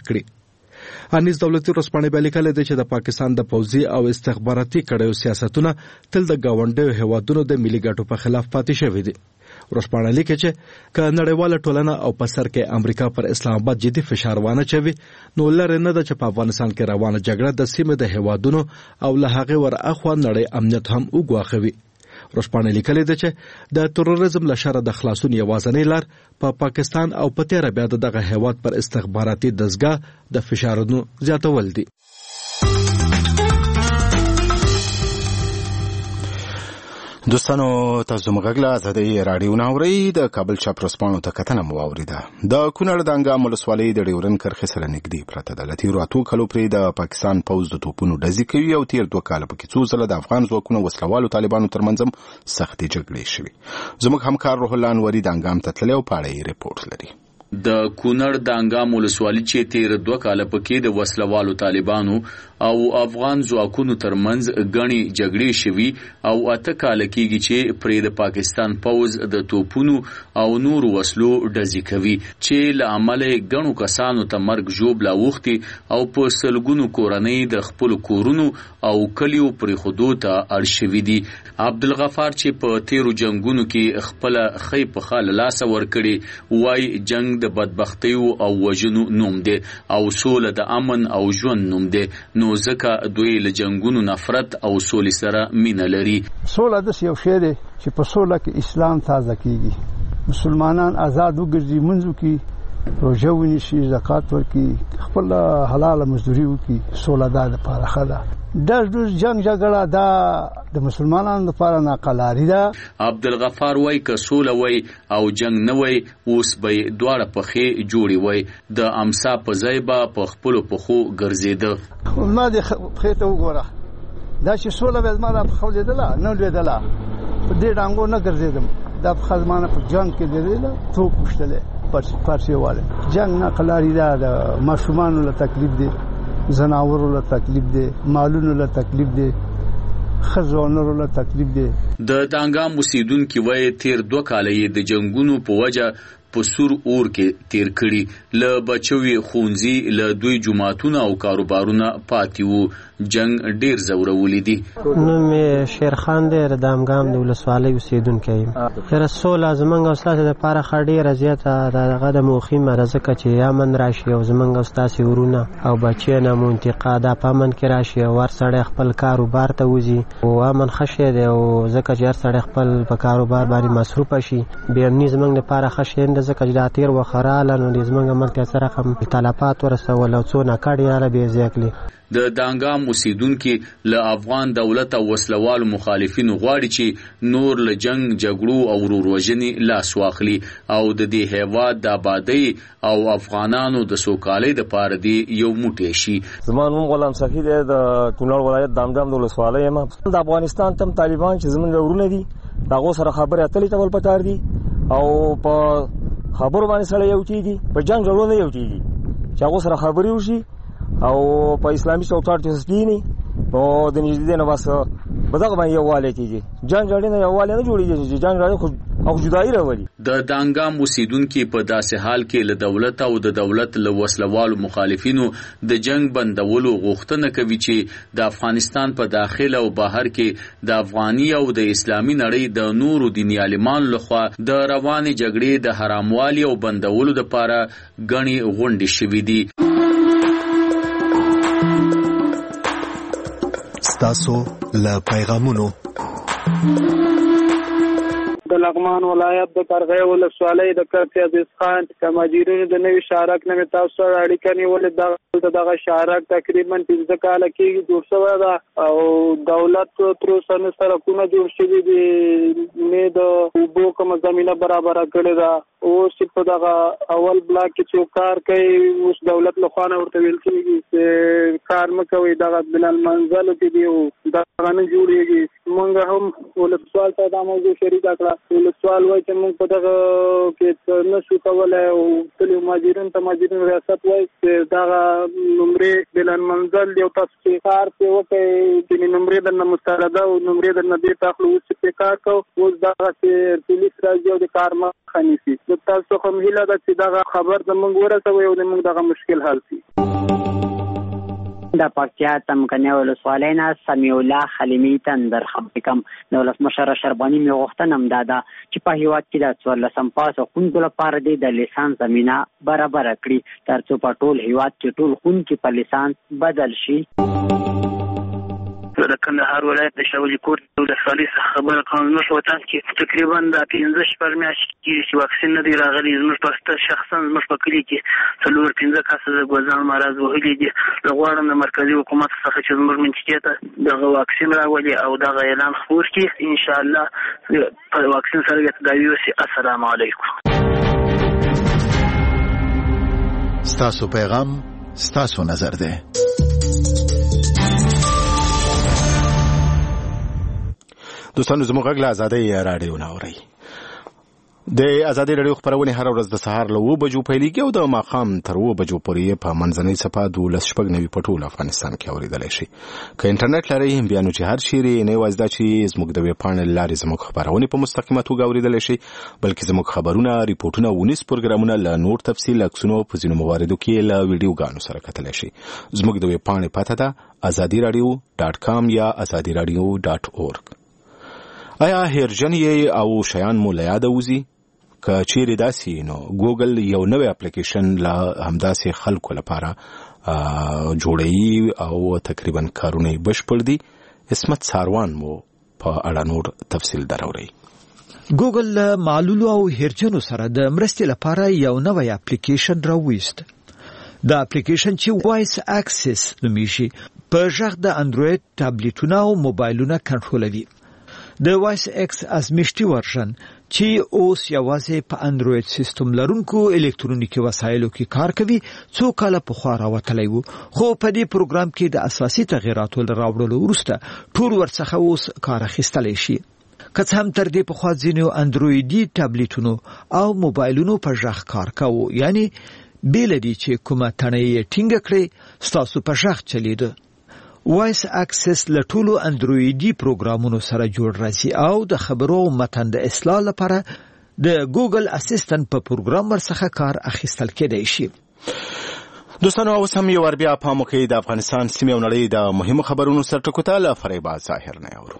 کړي. انیس دولتي ورځپاڼې بیا لیکلي ده چې د پاکستان د پوځي او استخباراتي کړیو سیاستونه تل د ګاونډیو هیوادونو د ملي ګټو په خلاف پاتې شوي دي. ورځپاڼه لیکي چې که نړیواله ټولنه او په سر کې امریکا پر اسلام آباد جدي فشار وانه چوي نو لرې نه ده چې په افغانستان کې روانه جګړه د سیمې د هیوادونو او له هغې ور اخوا نړۍ امنیت هم وګواښوي. ورځپاڼه لیکلي ده چې د تروریزم له شره د خلاصون یوازینۍ لار په پا پاکستان او په تیره بیا د دغه هیواد پر استخباراتي دستګاه د فشارونو زیاتول دي. دوستانو تاسو موږ له آزادۍ راډیو نه اورئ. د کابل چاپ ورځپاڼو ته کتنه مو واورېده. د کونړ د انګام ولسوالۍ د ډیورند کرښې سره نږدې پرته ده. له تېرو اتو کلو پرې د پاکستان پوځ د توپونو ډزې کوي او تېر دوه کاله پکې څو ځله د افغان ځواکونو وسلوالو طالبانو ترمنځ هم سختې جګړې شوې. زموږ همکار روح الله انوري د انګام ته تللی او په اړه یې رپورټ لري. د کونړ د انګام ولسوالۍ چې تیر دوه کاله پکې د وسلوالو طالبانو او افغان ځواکونو ترمنځ غني جګړې شوي او اته کاله کېږي چې پرې د پاکستان پوځ د توپونو او نور وسلو ډزې کوي چې له امله غنو کسانو ته مرګ ژوب لا وختي او په سلګونو کورنۍ د خپل کورونو او کلیو پرې خودو ته اړ شوي دي. عبدالغفار چې په تیرو جنگونو کې خپل خې په خاله لاس ور کړي وای جنگ د بدبختیو او وجنو نوم دی او سوله د امن او ژوند نوم دی. نو نو ځکه دوی له جنگونو نفرت او سولې سره مینه لري. سوله د یو شی دی چې په سوله کې اسلام تازه کیږي، مسلمانان آزاد وګرځي، منځو کې روژه ونیسي، زکات ورکړي، خپل حلاله مزدوري وکړي. سوله دا دپاره ښه ده. د جنګ جګړه دا د مسلمانانو لپاره ناقلاري ده. عبدالغفار وای که سوله وای او جنگ نه وای اوس به دواړه پخې جوړې وای، د امسا په ځای به په خپلو پښو ګرځېده. ما دې پښې ته وګوره، دا چې سوله به زما دا پښه ولیدله نه لوېدله، په دې ډانګو نه ګرځېدم. دا پښه زما نه په جنګ کې درېده، توپ وشتلی پارسیواله. جنګ ناقلاري ده، د ماشومانو له تکلیف دی، زناورو له تکلیف دی، مالونو له تکلیف دی، خزانو له تکلیف دی. د دانګام اوسیدونکي وای تیر دوه کاله یې د جنگونو په وجه په سور اور کې تیر کړي، له بچوي خونځي له دوی جماعتونه او کاروبارونه پاتې وو. جنگ ډیر زورولې دي. نوم یې شیرخان دی، د دامګام د ولسوالۍ اوسیدونکی یم. خیر سوله زمونږ او ستاسو دپاره ښه ډېره زیاته دغه د مهمه ده، ځکه چې امن راشي او زمونږ او ستاسې ورونه او بچیان مو انتقاده په امن کې راشي او هر سړی خپل کاروبار ته وځي او امن ښه شی دی، او ځکه چې هر سړی خپل په کاروبار باندې مصروفه شي. بې امني زمونږ دپاره ښه شی نه ده، ځکه چې دا تېر وخت راغله نو د زمونږ ملک ته څه رقم تلفات ورسول او څو ناکړې راله بې ځای کړي. د دانګام اوسیدونکي له افغان دولت او وسلوالو مخالفینو غواړي چې نور له جنگ جګړو او وروروژنې لاس واخلي او د دې هیواد د آبادۍ او افغانانو د سوکالۍ دپاره دی یو موټی شي. زما نوم غلام سخي دی، د کونړ ولایت دامګام د ولسوالۍ یم. د افغانستان تم طالبان چې زمونږ ورونه دي د هغو سره خبرې اترې کول پکار دي او په خبرو باندې سړی یو کېږي، په جنګ جګړو نه یو کېږي، چې هغو سره خبرې وشي او په اسلامي چوکاټ کې سپینی او د نږدې نه بس په دغه باندې یووالی کېږي. جنګ جګړې نه یووالی نه جوړېږي، چې جنګ جګړې خو او جدایي راولي. د دانګام اوسیدونکي په داسې حال کې له دولت او د دولت له وسلوالو مخالفینو د جنگ بندولو غوښتنه کوي چې د افغانستان په داخل او بهر کې د افغاني او د اسلامي نړۍ د نورو دیني عالمانو لخوا د روانې جګړې د حراموالي او بندولو لپاره غني غونډې شوې دي. ستاسو له پیغامونو د لغمان ولایت د قرغې ولسوالۍ د کرتي عزیز خان کماجیرونو د نوي شارک نه تاسو سره اړیکه نیولې. دغه دغه شارک تقریبا پنځه کاله کېږي جوړ شوی ده او دولت تر اوسه نه سړکونه جوړ شوي دي، نه د اوبو کومه زمینه برابره کړې ده. اوس په دغه اول بلاک کې څوک کار کوي، اوس دولت له خوا نه ورته ویل کېږي چې کار مه کوئ، دغه بلال منزلو کې دي او دغه نه جوړېږي. موږ هم ولسوال ته دا موضوع شریکه کړه. ولسوال وایي چې موږ په دغه کې نه شو کولی او تلي مهاجرین ته مهاجرین ریاست وایي چې دغه نمرې بلال منزل دی او تاسو چې کار پرې وکړئ، ځینې نمرې درنه مسترده او نمرې درنه بېرته اخلو. اوس چې پرې کار کوو، اوس دغه چې پولیس راځي او د کار مخه نیسي. تاسو هم هیله ده چې دغه خبر زموږ ورسوي او زموږ دغه مشکل حل شي. د پکتیا تمکنه ولسوالۍ نه سمیع الله خلیمي تندر خبرې کوم. د ولسمشر شرباني مې غوښتنه هم دا ده چې په هېواد کې د څوارلسم پاس ښوونکو لپاره دې د لیسانس زمینه برابره کړي، تر څو په ټول هېواد کې ټول ښوونکي په لیسانس بدل شي. د کندهار ولایت د شاولي کوټ ولسوالۍ څخه خبره کوم. زموږ په وطن کې تقریبا د پنځه شپږ میاشتې کېږي چې واکسین نه دی راغلی. زموږ په شخصا زموږ په کلي کې څلور پنځه کسه د ګوزان مرض وهلي دي. زه غواړم د مرکزي حکومت څخه چې زموږ منطقې ته دغه واکسین راولي او دغه اعلان خپور کړي، انشاءالله په واکسین سره به تداوي وشي. السلام علیکم. ستاسو پیغام ستاسو نظر ده. دوستانو زموږ غږ له ازادۍ راډیو نه اورئ. د ازادۍ راډیو خپرونې هره ورځ د سهار له اوه بجو پیلېږي او د ماښام تر اوه بجو پورې په منځنۍ څپه دولس شپږ نوي په ټول افغانستان کې اورېدلی شي. که انټرنیټ لرئ بیا نو چې هر چیرې نه یوازې دا چې زموږ د ویبپاڼې له لارې زموږ خپرونې په مستقیمه توګه اورېدلی شي، بلکې زموږ خبرونه، ریپورټونه او ونیز پروګرامونه له نور تفصیل عکسونو په ځینو مواردو کې له ویډیوګانو سره کتلی شي. زموږ د ویبپاڼې پته ده ازادي راډیو ډاټ کام یا ازادي راډیو ډاټ اورګ. آیا هیرجن یې او شیان مو له یاده وځي؟ که چیرې داسې نو ګوګل یو نوی اپلیکیشن له همداسې خلکو لپاره جوړي او تقریبا کارونه بشپړ دي. اسمت ساروان مو په اړه نور تفصیل دروري. ګوګل له معلولو او هیرجنو سره د مرستې لپاره یو نوی اپلیکیشن راوویست. دا اپلیکیشن چې وایس اکسس نومیږي په ژغ د انډروید ټابلیټونه او موبایلونه کنټرولوي. د وایس اکس ازمیښتي ورژن چې اوس یوازې په انډروید سیستم لرونکو الکترونیکي وسایلو کې کار کوي څو کاله پخوا راوتلی و، خو په دې پروګرام کې د اساسي تغییراتو له راوړلو وروسته ټول ورڅخه اوس کار اخیستلی شي. که څه هم تر دې پخوا ځینو انډرویدي ټابلیټونو او موبایلونو په ژغ کار کاوه، یعنی بې له دې چې کومه تڼۍ یې ټینګه کړې ستاسو په ژغ چلیده. وایس اکسس له ټولو انډرویدي پروګرامونو سره جوړ راځي او د خبرو او متن د اصلاح لپاره د ګوګل اسسټنټ په پروګرام ورڅخه کار اخیستل کېدای شي. دوستانو اوس هم یو ور بیا پام وکړئ د افغانستان سیمې او نړۍ د مهمو خبرونو سرټکو ته له فریبا ظاهر نه اورو.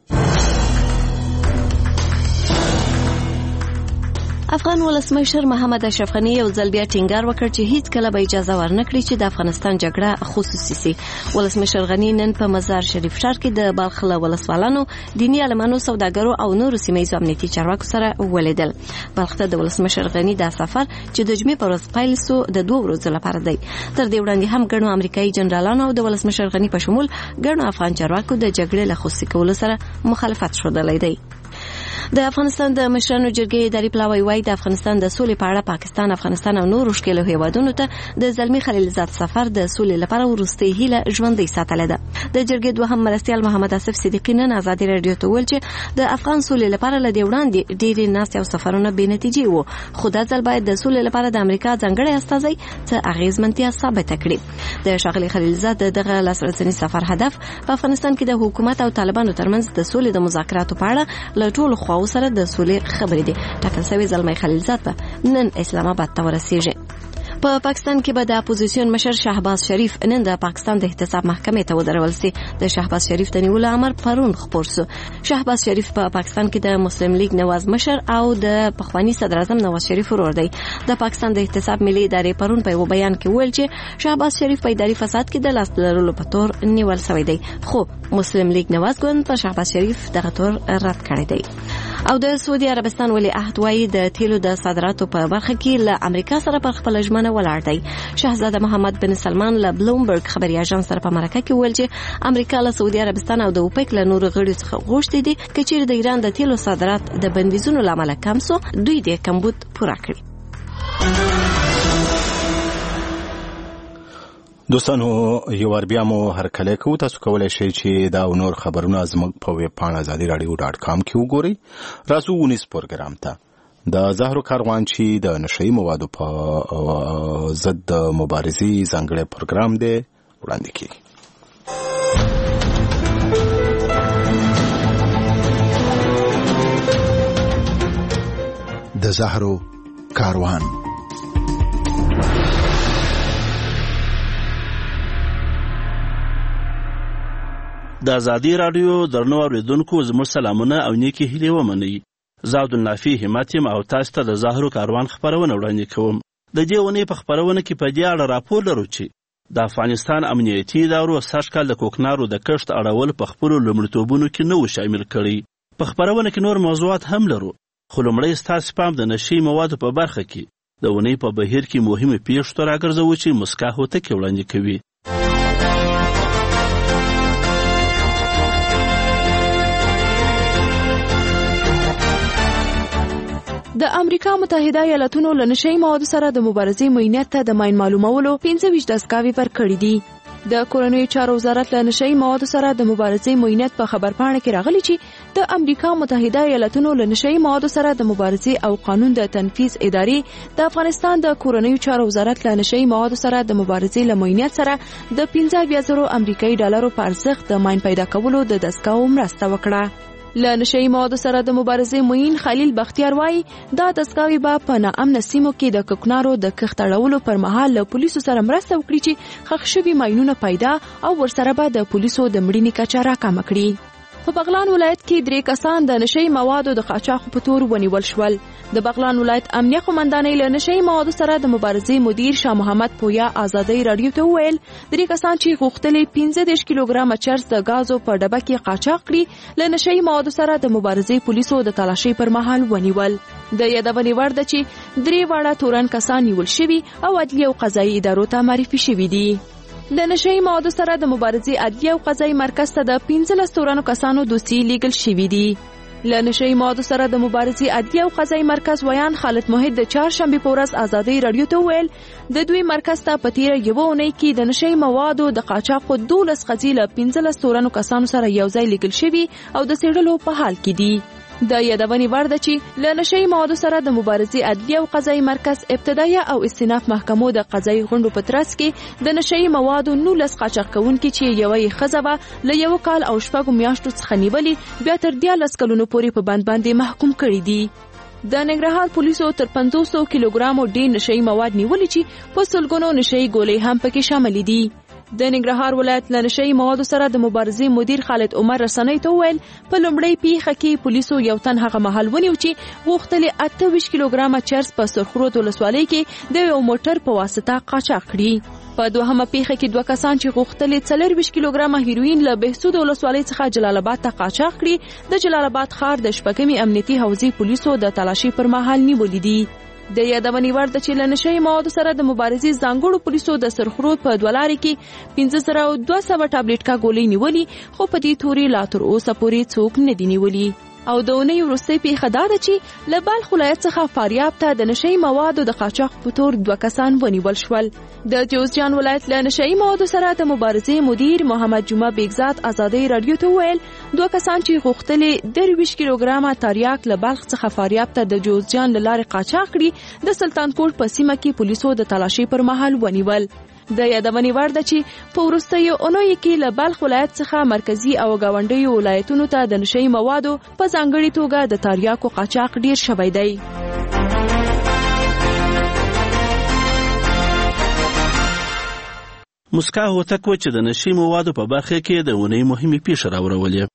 افغان ولسمشر محمد اشرف غنی یو ځل بیا ټینګار وکړ چې هیڅ کله به اجازه ورنکړي چې د افغانستان جګړه خصوصي سي. ولسمشر غنی نن په مزار شریف ښار کې د بلخ له ولسوالانو، دیني عالمانو، سوداګرو او نورو سیمه‌ییزو امنیتي چارواکو سره ولیدل. بلخ ته د ولسمشر غنی دا سفر چې د جمعې په ورځ پیل سو د دوه ورځو لپاره دی. تر دې وړاندې هم ګڼو امریکایي جنرالانو او د ولسمشر غنی په شمول ګڼو افغان چارواکو د جګړې له خصوصي کولو سره مخالفت ښودلی دی. د افغانستان د مشرانو جرګې اداري پلاوی وایي د افغانستان د سولې په اړه پاکستان، افغانستان او نورو ښکېلو هیوادونو ته د زلمي خلیلزاد سفر د سولې لپاره وروستۍ هیله ژوندۍ ساتلې ده. د جرګې دوهم مرستیال محمد اسف صدیقي نن ازادي راډیو ته ویل چې د افغان سولې لپاره له دې وړاندې ډېرې ناستې او سفرونه بې نتیجې وو، خو دا ځل باید د سولې لپاره د امریکا ځانګړی استازی څه اغېزمنتیا ثابته کړي. د ښاغلي خلیلزاد دغه لاسرسني سفر هدف په افغانستان کې د حکومت او طالبانو ترمنځ د سولې د مذاکراتو په اړه له ټولو خواو سره د سولې خبرې دي. ټاکل شوی زلمی خلیلزاد به نن اسلام آباد ته ورسیږي. په پاکستان کې به د اپوزیسیون مشر شهباز شریف نن د پاکستان د احتساب محکمې ته ودرول سي. د شهباز شریف د نیولو امر پرون خپور سو. شهباز شریف په پاکستان کې د مسلم لیگ نواز مشر او د پخوانی صدر اعظم نواز شریف ورور دی. د پاکستان د احتساب ملي ادارې پرون په یو بیان کې ویل چې شهباز شریف په اداري فساد کې د لاس لرلو په تور نیول شوی دی، خو مسلم لیگ نواز ګوند په شهباز شریف دغه تور رد کړی دی. او د سعودي عربستان ولی عهد وايي د تیلو د صادراتو په برخه کې له امریکا سره پر خپل ژمنه ولاړ دی. شهزاده محمد بن سلمان له بلومبرګ خبري اژانس سره په مرکه کې ویل چې امریکا له سعودي عربستان او د اوپک له نورو غړو څخه غوښتي دي چې چیرې د ایران د تیلو صادرات د بندیزونو لامل کم سو، دوی د کمبود پوره کړي. دوستانو یو ور بیا مو هر کله کو تاسو کولای شئ چې دا نور خبرونه زموږ په ویب پاڼه ازادي رادیو ډاټ کام کې وګورئ. راځو ونیس پروګرام ته. د زهرو کاروان چې د نشئی موادو په ضد د مبارزې ځانګړی پروګرام دی وړاندې کیږي. د زهرو کاروان. د ازادي رادیو درنو اوریدونکو زموږ سلامونه او نیکی هیلې ومنئ. زه عبدالنافي همت یم او تاسو ته د زهرو کاروان خپرونه وړاندې کوم. د دې اونۍ په خپرونه کې په دې اړه راپور لرو چې د افغانستان امنیتي ادارو سږ کال د کوکنارو د کښت اړول په خپلو لومړیتوبونو کې نه و شامل کړی. په خپرونه کې نور موضوعات هم لرو، خو لومړی ستاسو پام د نشي موادو په برخه کې د اونۍ په بهیر کې مهمې پیښو ته راګرځوو چې مسکا هوتکې وړاندې کوي. د امریکا متحده ایالاتونو له نشئی موادو سره د مبارزې معینیت ته د ماین معلومولو پنځه ویشت دستګاوې ورکړې دي. د کورنیو چارو وزارت له نشئی موادو سره د مبارزې معینیت په خبرپاڼه کې راغلی چې د امریکا متحده ایالاتونو له نشئی موادو سره د مبارزې او قانون د تنفیذ ادارې د افغانستان د کورنیو چارو وزارت له نشئی موادو سره د مبارزې له معینیت سره د پنځه اویا زره امریکایي ډالرو په ارزښت د ماین پیدا کولو د دستګاو مرسته وکړه. له نشئی موادو سره د مبارزې معین خلیل بختیار وایي دا دستګاوې به په ناامنه سیمو کې د کوکنارو د کښت اړولو پر مهال له پولیسو سره مرسته وکړي چې ښخ شوي ماینونه پیدا او ورسره به د پولیسو د مړینې کچه راکمه کړي. په بغلان ولایت کې درې کسان د نشئی موادو د قاچاق په تور ونیول شول. د بغلان ولایت امنیه قومندانۍ له نشئی موادو سره د مبارزې مدیر شاه محمد پویا ازادۍ رادیو ته وویل درې کسان چې غوښتلې پنځه دېرش کیلوګرامه چرس د غازو په ډبه کې قاچاق کړي له نشئی موادو سره د مبارزې پولیسو د تلاشۍ پر مهال ونیول. د یادونې وړ ده چې درې واړه تورن کسان نیول شوي او عدلي او قضایي ادارو ته معرفي شوي دي. د نشئی موادو سره د مبارزې عدلي او قضایي مرکز ته د پنځلس تورنو کسانو دوسي لیږل شوي دي. له نشئی موادو سره د مبارزې عدلي او قضایي مرکز ویان خالد موحد د چهارشنبې په ورځ ازادۍ رادیو ته وویل د دوی مرکز ته په تیره یوه اونۍ کې د نشئی موادو د قاچاقو دولس قضیې له پنځلس تورنو کسانو سره یو ځای لیږل شوي او د څېړلو په حال کې دي. د یادونې وړ ده چې له نشئی موادو سره د مبارزې عدلي او قضایي مرکز ابتدایه او استیناف محکمو د قضایي غونډو په ترڅ کې د نشئی موادو نولس قاچاق کوونکي چې یوه یې ښځه وه له یو کال او شپږو میاشتو څخه نیولې بیا تر دیارلس کلونو پورې په بند باندې محکوم کړي دي. د ننګرهار پولیسو تر پنځوس سوه کیلوګرامو ډیر نشئی مواد نیولي چې په سلګونو نشئی ګولۍ هم پکې شامل دي. د ننګرهار ولایت له نشئی موادو سره د مبارزې مدیر خالد عمر رسنۍ ته وویل په لومړۍ پیښه کې پولیسو یو تن هغه مهال ونیو چې غوښتلې اته ویشت کیلوګرامه چرس په سرخرود ولسوالۍ کې د یو موټر په واسطه قاچاق کړي. په دوهمه پیښه کې دوه کسان چې غوښتلې څلور ویشت کیلوګرامه هیروین له بهسود ولسوالۍ څخه جلال آباد ته قاچاق کړي د جلال آباد ښار د شپږمې امنیتي حوزې پولیسو د تلاشۍ پر مهال نیولي دي. د یادونې وړ ده چې له نشئی موادو سره د مبارزې ځانګړو پولیسو د سرخرود په دوه لارې کې پنځه زره دوه سوه ټابلیټکا ګولۍ نیولي خو په دې تورې لا تر اوسه پورې څوک نه دي نیولي. او د اونۍ وروستۍ پیښه دا ده چې له بلخ ولایت څخه فاریاب ته د نشئی موادو د قاچاق په تور دوه کسان ونیول شول. د جوزجان ولایت له نشئی موادو سره د مبارزې مدیر محمد جمعه بیگزاد ازادۍ رادیو ته وویل دوه کسان چې غوښتلې درویشت کیلوګرامه تریاک له بلخ څخه فاریاب ته د جوزجان له لارې قاچاق کړي د سلطان کوټ په سیمه کې پولیسو د تلاشۍ پر مهال ونیول. د یادونې وړ ده چې په وروستیو اونیو کې له بلخ ولایت څخه مرکزي او ګاونډیو ولایتونو ته د نشئی موادو په ځانګړې توګه د تریاکو قاچاق ډیر شوی دی. مسکا هوتک و چې د نشئی موادو په برخه کې د اونۍ مهمې پیښې راوړولې.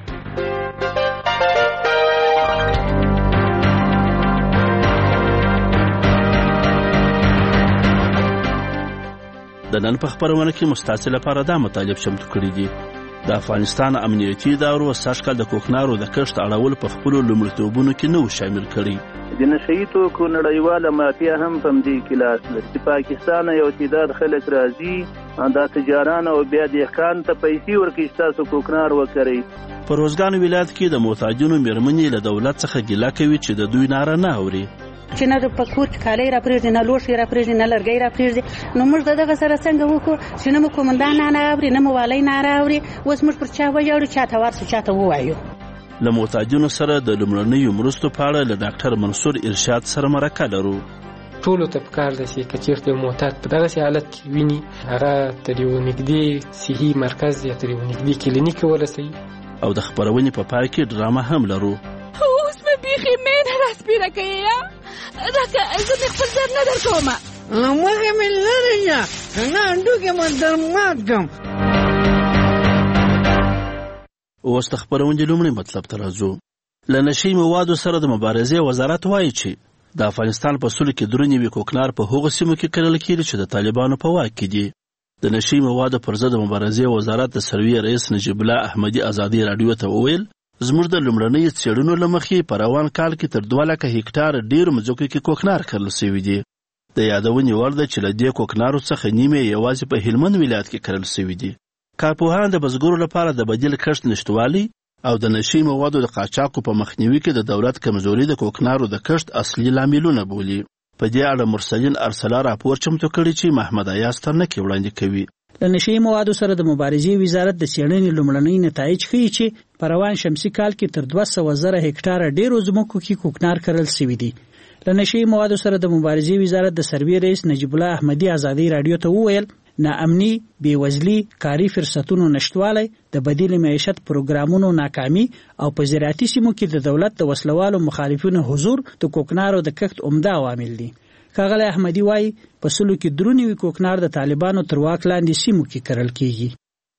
د نن په خبرونه کې مستعصي لپاره دا مطالب شمتو کړي دي. د افغانستان امنیتي ادارو سږکال د کوکنارو د کښت اړول په خپلو لومړیتوبونو کې نه و شامل کړي. د نشئی توکو نړیواله مافیا هم په همدې کې لاس لري. د پاکستان یو تعداد خلک راځي دا تجاران او بیا دهقان ته پیسې ورکوي ستاسو کوکنار وکړئ. په روزګان ولایت کې د محتاجونو میرمنې له دولت څخه ګیله کوي چې د دوی ناره نه اوري. چې نه په کور کې کالۍ را پرېږدي نه لوښي را پرېږدي نه لرګی را پرېږدي نو موږ د دغه سره څنګه وکړو چې نه مو کومندان نه اوري نه مو والی نه اوري اوس موږ پر چا ویاړو چاته ورسو چاته ووایو. له محتاجونو سره د لومړنیو مرستو په اړه له ډاکټر منصور ارشاد سره مرکه لرو. ټولو ته پکار ده چې که چېرته یو محتاج په دغسې حالت کې ویني هغه تر یو نږدې صحي مرکز یا تر یو نږدې کلینیک ورسوي. او د خپرونې په پای کې ډرامه هم لرو. اوس مې بیخي مینه راسپیره کوي راکه زه مې خپل ځان نه درکوم مخې مې لرې شه نه هډوکې مې در مات کړم. اوس د خپرونې لومړی مطلب ته راځو. له نشئی موادو سره د مبارزې وزارت وایي چې د افغانستان په سلو کې درې نوي کوکنار په هغو سیمو کې کرل کېږي چې د طالبانو په واک کې دي. د نشئی موادو پر ضد د مبارزې وزارت د سروي رئیس نجیب الله احمدي ازادۍ رادیو ته وویل زموږ د لومړنۍ څېړنو له مخې په روان کال کې تر دوه لکه هکټار ډېرو مځکو کې کوکنار کرل سوي دي. د یادونې وړ ده چې له دې کوکنارو څخه نیمې یوازې په هلمند ولایت کې کرل سوي دي. کارپوهان د بزګرو لپاره د بدیل کښت نشتوالي او د نشئی موادو د قاچاقو په مخنیوي کې د دولت کمزوري د کوکنارو د کښت اصلي لاملونه بولي. په دې اړه مرسلین ارسلا راپور چمتو کړی چې محمد ایاز ترنکي وړاندې کوي. د نشئی موادو سره د مبارزې وزارت د څېړنې لومړنۍ نتایج ښیي چې په روان شمسي کال کې تر دوه سوه زره هکټاره ډېرو ځمکو کې کوکنار کرل سوي دي. له نشئی موادو سره د مبارزې وزارت د سروي رئیس نجیب الله احمدي ازادۍ رادیو ته وویل ناامني، بېوزلي، کاري فرصتونو نشتوالی، د بدیل معیشت پروګرامونو ناکامي او په زراعتي سیمو کې د دولت د وسلوالو مخالفینو حضور د کوکنارو د کښت عمده عوامل دي. ښاغلی احمدي وایي په سلو کې درې نوي کوکنار د طالبانو تر واک لاندې سیمو کې کرل کېږي.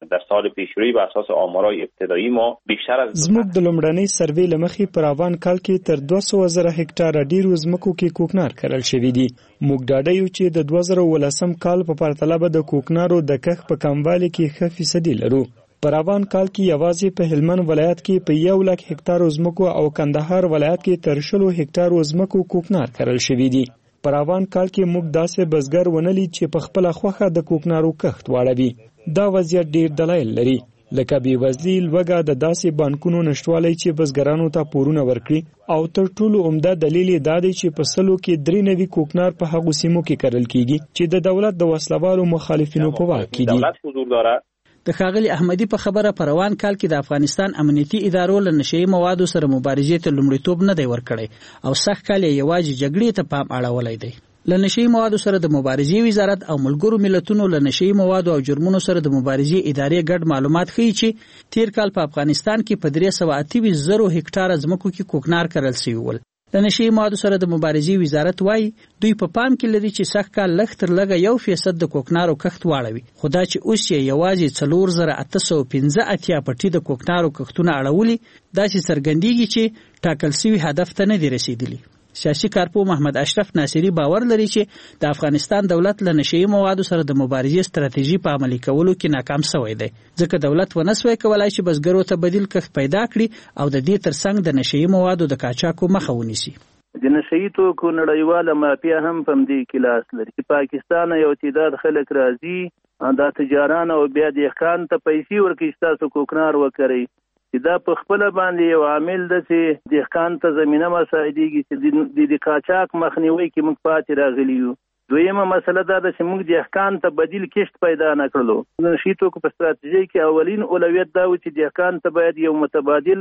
در سال پیشروی بر اساس آمارای ابتدایی ما بیشتر از زموږ د لومړنۍ سروې له مخې په افغان کال کې تر دوه سوه زره هکټاره ډیرو ځمکو کې کوکنار کرل شوي دي. موږ ډاډه یو چې د دوه زره ولسم کال په پرتله به د کوکنارو د کښت په کموالي کې ښه فیصدي لرو. پر افغان کال کې یوازې په هلمند ولایت کې په یو لک هکټارو ځمکو او کندهار ولایت کې تر شلو هکټارو ځمکو کوکنار کرل شوي دي. پر افغان کال کې موږ داسې بزګر ونه لید چې په خپله خوښه د کوکنارو کښت واړوي. دا وضعیت ډیر دلایل لري، لکه بېوزلي، لوږه، د داسې بانکونو نشتوالی چې بزګرانو ته پورونه ورکړي، او تر ټولو عمده دلیل یې دا دی چې په سلو کې درې نوي کوکنار په هغو سیمو کې کرل کیږي چې د دولت د وسلوالو مخالفینو په واک کې دي. دولت حضور داره. د ښاغلي احمدي په خبره په روان کال کې د افغانستان امنیتي ادارو له نشهیي موادو سره مبارزې ته لومړیتوب نه دی ورکړی او سږ کال یې یوازې جګړې ته پام اړولی دی. له نشهیي موادو سره د مبارزې وزارت او ملګرو ملتونو له نشهیي موادو او جرمونو سره د مبارزې ادارې ګډ معلومات ښیي چې تیر کال په افغانستان کې په درې سوه اته ویشت زرو هکټاره ځمکو کې کوکنار کرل شوي ول. د نشهیي موادو سره د مبارزې وزارت وایي دوی په پام کې لري چې سږ کال لږ تر لږه یو فیصد د کوکنارو کښت واړوي، خو دا چې اوس یې یوازې څلور زره اته سوه پنځه اتیا پټي د کوکنارو کښتونه اړولي، داسې څرګندېږي چې ټاکل سوي هدف ته نه دي رسېدلي. سیاسي کارپوه محمد اشرف ناصري باور لري چې د افغانستان دولت له نشهیي موادو سره د مبارزې ستراتیژي په عملي کولو کې ناکام شوی دی، ځکه دولت ونه سوی کولای چې بزګرو ته بدیل کښت پیدا کړي او د دې ترڅنګ د نشهیي موادو د قاچاقو مخه ونیسي. د نشهیي توکو نړیواله مافیا هم په همدې کې لاس لري چې پاکستان یو تعداد خلک راځي دا تجاران او بیا دهقان ته پیسې ورکړي چې تاسو کوکنار وکړئ، چې دا په خپله باندې یو عامل ده چې دهقان ته زمینه مساعدېږي چې د قاچاق مخنیوي کې موږ پاتې راغلي یو. دویمه مسله دا ده چې موږ دهقان ته بدیل کښت پیدا نه کړلو. د نشهیي توکو په ستراتیژۍ کې اولین اولویت دا و چې دهقان ته باید یو متبادل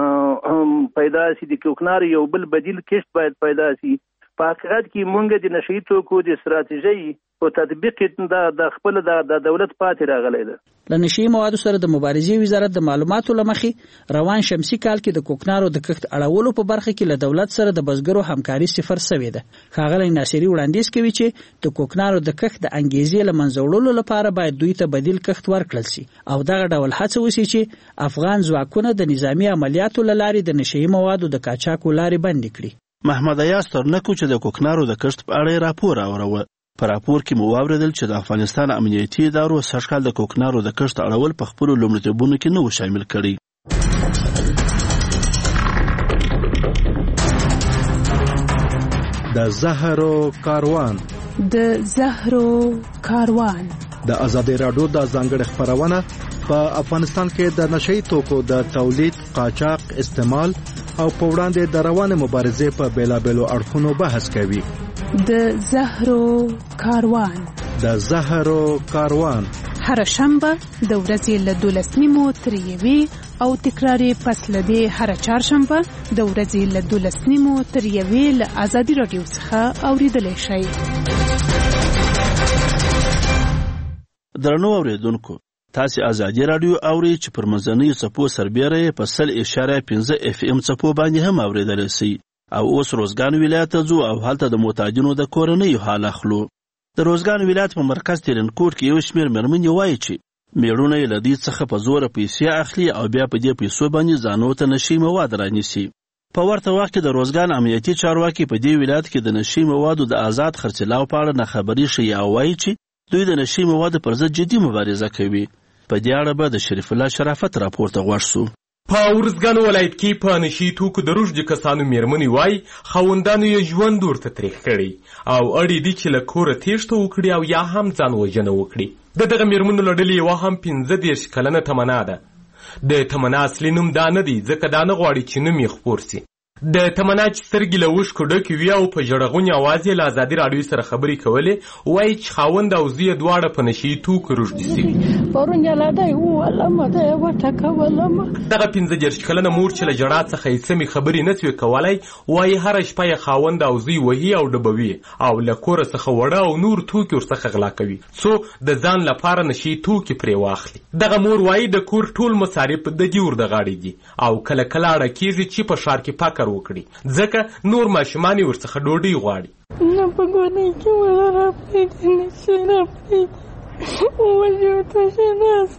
پیدا شي، د کوکنار یو بل بدیل کښت باید پیدا شي. په حقیقت کې موږ د نشهیي توکو د ستراتیژۍ په تطبیق کې د خپل د دولت پاتې راغلی ده. له نشهیي موادو سره د مبارزې وزارت د معلوماتو له مخې روان شمسي کال کې د کوکنارو د کښت اړولو په برخه کې له دولت سره د بزګرو همکاري صفر سوې ده. ښاغلی ناصري وړاندیز کوي چې د کوکنارو د کښت د انګیزې له منځه وړلو لپاره باید دوی ته بدیل کښت ورکړل شي او دغه ډول هڅه وشي چې افغان ځواکونه د نظامي عملیاتو له لارې د نشهیي موادو د قاچاقو لارې بندې کړي. محمد ایاز ترنکو چې د کوکنارو د کښت په اړه راپور راوړو. په راپور کې مو واورېدل چې د افغانستان امنیتي ادارو سږ کال د کوکنارو د کښت اړول په خپلو لومړیتوبونو کې نه و شامل کړي. د زهرو کاروان د زهرو کاروان د ازادي راډیو د ځانګړي خبرونه په افغانستان کې د نشهیي توکو د تولید، قاچاق، استعمال او په وړاندې د روانې مبارزې په بیلابیلو اړخونو بحث کوي. د زهرو کاروان د زهرو کاروان هر شنبه د ورځې له دولس نیمو تر یوې او تکراري پس له دې هر چهارشنبه د ورځې له دولس نیمو تر یوې له ازادي راډیو څخه اوریدلی شئ. درنو اوریدونکو، تاسو ازادي راډیو اوري چې پر منځنیو څپو سربېره په سل اشاره پنځه اف ام څپو باندې هم اوریدلی شئ. او اوس روزګان ولایت ته ځو او هلته د محتاجینو د کورنیو حال اخلو. د روزګان ولایت په مرکز ترینکوټ کې یو شمېر مېرمنې وایي چې میړونه یې له دې څخه په زوره پیسې اخلي او بیا په دې پیسو باندې ځانو ته نشهیي مواد رانیسي. په ورته وخت کې د روزګان امنیتي چارواکي په دې ولایت کې د نشهیي موادو د آزاد خرڅلاو په اړه ناخبري ښیي او وایي چې دوی د نشهیي موادو پر ضد جدي مبارزه کوي. په دې اړه به د شریف الله شرافت راپور ته غوږ شو. په ورزګان ولایت کې په نشهیي توکو د روږدي کسانو میرمنې وایي خاوندانو یې ژوند ورته تریخ کړی او اړ دي چې له کوره تېښته وکړي او یا هم ځان وژنه وکړي. د دغه میرمنو له ډلې یوه هم پنځه دېرش کلنه تمنا ده. د تمنا اصلي نوم دا نه دی ځکه دا نه غواړي چې نوم یې خپور سي. د تمنا چې سترګې له اوښکو ډکې وي او په ژړغوني اواز یې له ازادي راډیو سره خبرې کولې وایي چې خاوند او زوی یې دواړه په نشهیي توکو روږدي سوي. پرون یې لاډی وولمه دی یې وټکولمه. دغه پنځه دېرش کلنه مور چې له ژړا څخه یې سمې خبرې نه سوې کولی وایي هره شپه یې خاوند او زوی وهي او ډبوي او له کوره څخه وړه او نور توکي ورڅخه غلا کوي څو د ځان لپاره نشهیي توکي پرې واخلي. دغه مور وایي د کور ټول مصارف د دې ور د غاړې دي او کله کله اړه کېږي چې په ښار کې فقر وکړي ځکه نور ماشومان ورڅخه ډوډۍ غواړي. نه په ګونۍ کې ولا راپرېږدي نه شی راپرېږدي ووجه تشناس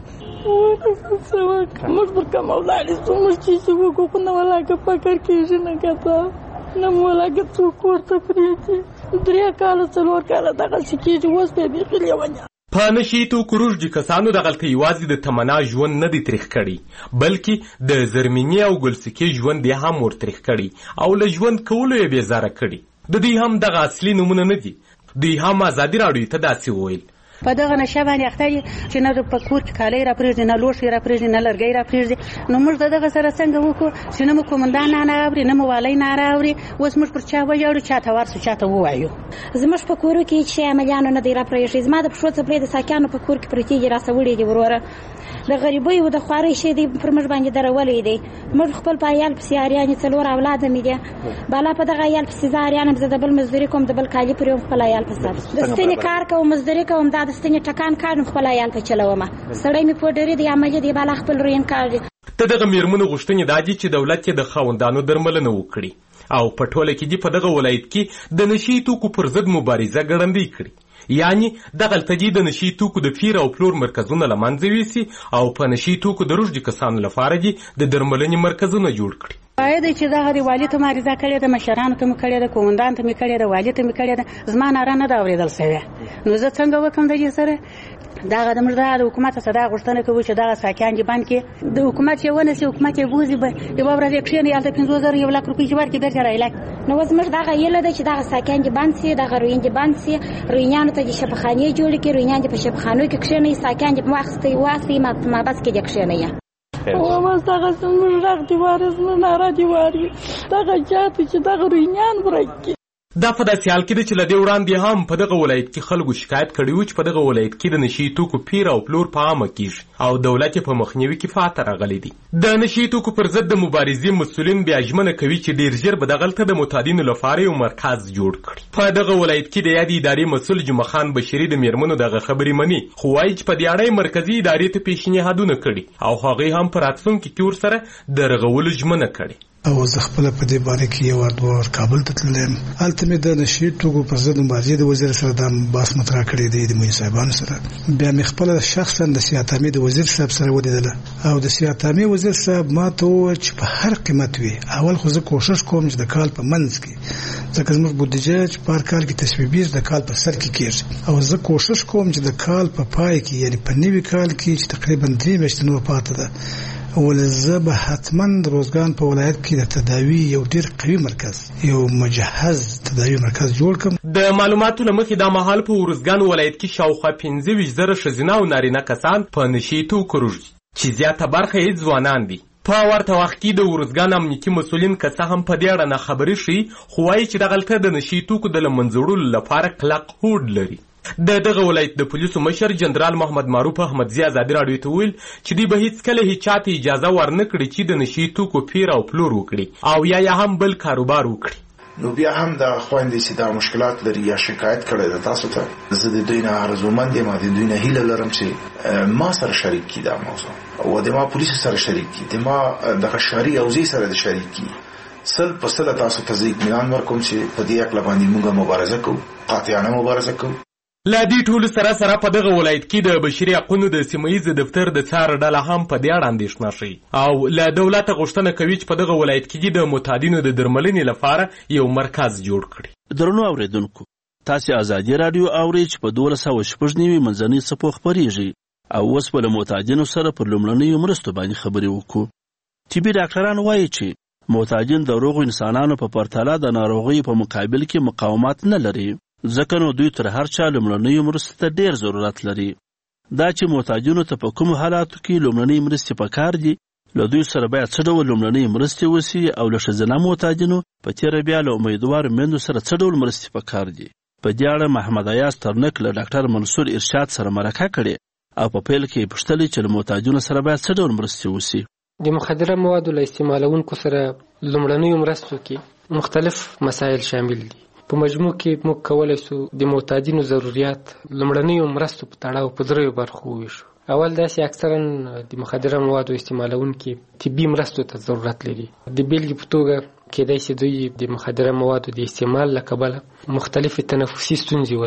ورسوك مجبر كما ولادي سمشتي سوق كنا ولا كفكر كيش نكتا نم ولا كتو كورت فريتي دریا کال څلور کال دغه سکیج وس په دې کې لیوانه په نشي توکو روږدي کسانو دغلته یوازې د تمنا ژوند نه دی تریخ کړي بلکې د زرمینی او ګلسکي ژوند یې هم ور تریخ کړي او له ژوند کولو یې بیزاره کړي د دوی هم دغه اصلي نومونه نه دي دوی هم ازادي راډیو ته داسې وویل په دغه نشه باندې اخته دي چې نه په کور کې کالي را پرېږدي نه لوښي را پرېږدي نه لرګی را پرېږدي نو موږ دغه سره څنګه وکړو چې نه مو کومندان نه اوري نه مو والی نه اوري اوس موږ پر چا وژاړو چاته ورسو چاته ووایو زموږ په کور کې چې عملیانو نه دی را پرېږدي زما د پښو څپلې د ساکانو په کور کې پرتې دي راسوړي دي وروره د غریبۍ او د خوارۍ شی دی پر موږ باندې درولې دی موږ خپل په عیال پسې اریانې څلور اولاد مې دي بالا په دغه عیال پسې زه اریان یم زه د بل مزدوري کوم د بل کالي پرې خپل عیال پسې د ستنې کار کوم مزدوري کوم دا د ستنې ټکان کار خپل عیال په چلوم سړی مې په ډېرې دی عملي دی بالا خپل روین کار دی ته دغه میرمنو غوښتنې دا دي چې دولت یې د خاوندانو درملنه وکړي او په ټوله کې دي په دغه ولایت کې د نشي توکو پر ضد مبارزه ګړندۍ کړي یعنی دغلته دي د نشي توکو د پیر او پلور مرکزونه له منځه یوسي او په نشي توکو د روږدي کسانو لپاره دي د درملنې مرکزونه جوړ کړي باید چې دغه د والي ته مبارزه کړې ده مشرانو ته مې کړې ده کومندان ته مې کړې ده والي ته مې کړې ده زما ناره نه ده اورېدل سوې نو زه څنګه وکړم د دې سره دغه د موږ د حکومت څخه دا غوښتنه کوو چې دغه ساکان دي بند کړي د حکومت یې ونیسي حکومت یې بوځي یوه ورځ یې کښېني هلته پنځوس زره یو لک روپۍ چې ورکړي بېرته رایلک نو اوس موږ دغه هیله ده چې دغه ساکان دي بند سي دغه روین دي بند سي روینیانو ته دې شفاخانې جوړې کړي روینیان دې په شفاخانو کې کښېنوي ساکان دې په واخیستئ واخلئ مابس کې دې کښېنوي وماس دغه زموږ غږ دې واري زموږ ناره دې واري دغه چاته چې دغه روینیان ورک کړي دا په داسې حال کې ده چې له دې وړاندې هم په دغه ولایت کې خلکو شکایت کړی و چې په دغه ولایت کې د نشي توکو پیر او پلور په عامه کېږي او دولت یې په مخنیوي کې فاته راغلی دی د نشي توکو پر ضد د مبارزې مسؤلین بیا ژمنه کوي چې ډېر ژر به دغلته د معتادینو لپاره یو مرکز جوړ کړي په دغه ولایت کې د یادې ادارې مسؤل جمعه خان بشیري د میرمنو دغه خبرې مني خو وایي چې په دې اړه مرکزي ادارې ته پیشنهادونه کړي او هغوی هم په راتلونکي کې ورسره د رغولو ژمنه کړې او زه خپل په دې باره کې یو دوه ور کابل ته تللم هلته مې د نشي توکو پر ضد مبارزې د وزیر سره د بحث مطرح کړی دی د مدیر صاحبانو سره بیا مې خپل شخصا د سیاتامي د وزیر صاحب سره ولیدله او د سیاتامي وزیر صاحب ما ته وویل چې په هر قیمت وي اول خو زه کوشش کوم چې د کال په منځ کې ځکه زموږ بودیجه چې په هر کال کې تصویبیږي د کال په سر کې کېږي او زه کوشش کوم چې د کال په پای کې یعنی په نوي کال کې چې تقریبا درې میاشتې نور پاته ده ولزه به حتما د روزګان په ولایت کې د تداوی یو ډیر قوي مرکز یو مجهز تداوی مرکز جوړ کړم د معلوماتو لمخې دا مهال په روزګان ولایت کې شاوخوا پنځه ویشت زره ښځینه او نارینه کسان په نشي توکو روږدي چې زیاته برخه یې ځوانان دي په ورته وخت کې د روزګان امنیتي مسؤلین که څه هم په دې اړه ناخبري شي خو وایي چې دغلته د نشي توکو د له منځه وړلو لپاره کلک هوډ لري د دغه ولایت د پولیسو مشر جنرال محمد معروف احمدزي ازادي راډیو ته ویل چې دوی به هیڅکله هیچاته اجازه ورنه کړي چې د نشي توکو پیر او پلور وکړي او یا یا هم بل کاروبار وکړي نو بیا هم د خويندې چې دا مشکلات لري یا شکایت کړي د تاسو ته زه د دوی نه ارزومند یم د دوی نه هیله لرم چې ما سره شریک کی دا موضوع او د ما پولیسو سره شریک کی د ما د شهري او زی سره د شریک کی سل په سل تاسو ته ځي اطمینان ورکوم چې په دې اقلا باندې موږ مبارزه کوو قاطعانه مبارزه کوو لا دې ټولو سره سره په دغه ولایت کې د بشري حقونو د سیمه ییز دفتر د څار ډله هم په دې اړه اندېښنه ښیي او له دولته غوښتنه کوي چې په دغه ولایت کې د معتادینو د درملنې لپاره یو مرکز جوړ کړي درنو اوریدونکو تاسو ازادي راډیو اورئ چې په دولس سوه شپږ نوي منځنۍ څپو خپرېږي او اوس به له معتادینو سره پر لومړنیو مرستو باندې خبرې وکړو طبي ډاکټران وایي چې معتادین د روغو انسانانو په پرتله د ناروغیو په مقابل کې مقاومت نه لري ځکه نو دوی تر هر چا لومړنیو مرستو ته ډېر ضرورت لري دا چې معتادینو ته په کومو حالاتو کې لومړنۍ مرستې پکار دي له دوی سره باید څه ډول لومړنۍ مرستې وسي او له ښځینه معتادینو په تېره بیا له امیدوارو میندو سره څه ډول مرستې پکار دي په دې اړه محمد ایاز ترنک له ډاکټر منصور ارشاد سره مرکه کړې او په پیل کې یې پوښتلې چې له معتادینو سره باید څه ډول مرستې وسي د مخدره موادو له استعمالونکو سره لومړنیو مرستو کې مختلف مسایل شامل دي په مجموع کې موږ کولی شو د معتادینو ضروریات لومړنیو مرستو په تړاو په دریو برخو وویشو اول داسې اکثرا د مخدره موادو استعمالونکي طبي مرستو ته ضرورت لري د بیلګې په توګه کېدای شي دوی د مخدره موادو د استعمال له کبله مختلفې تنفسي ستونزې ولري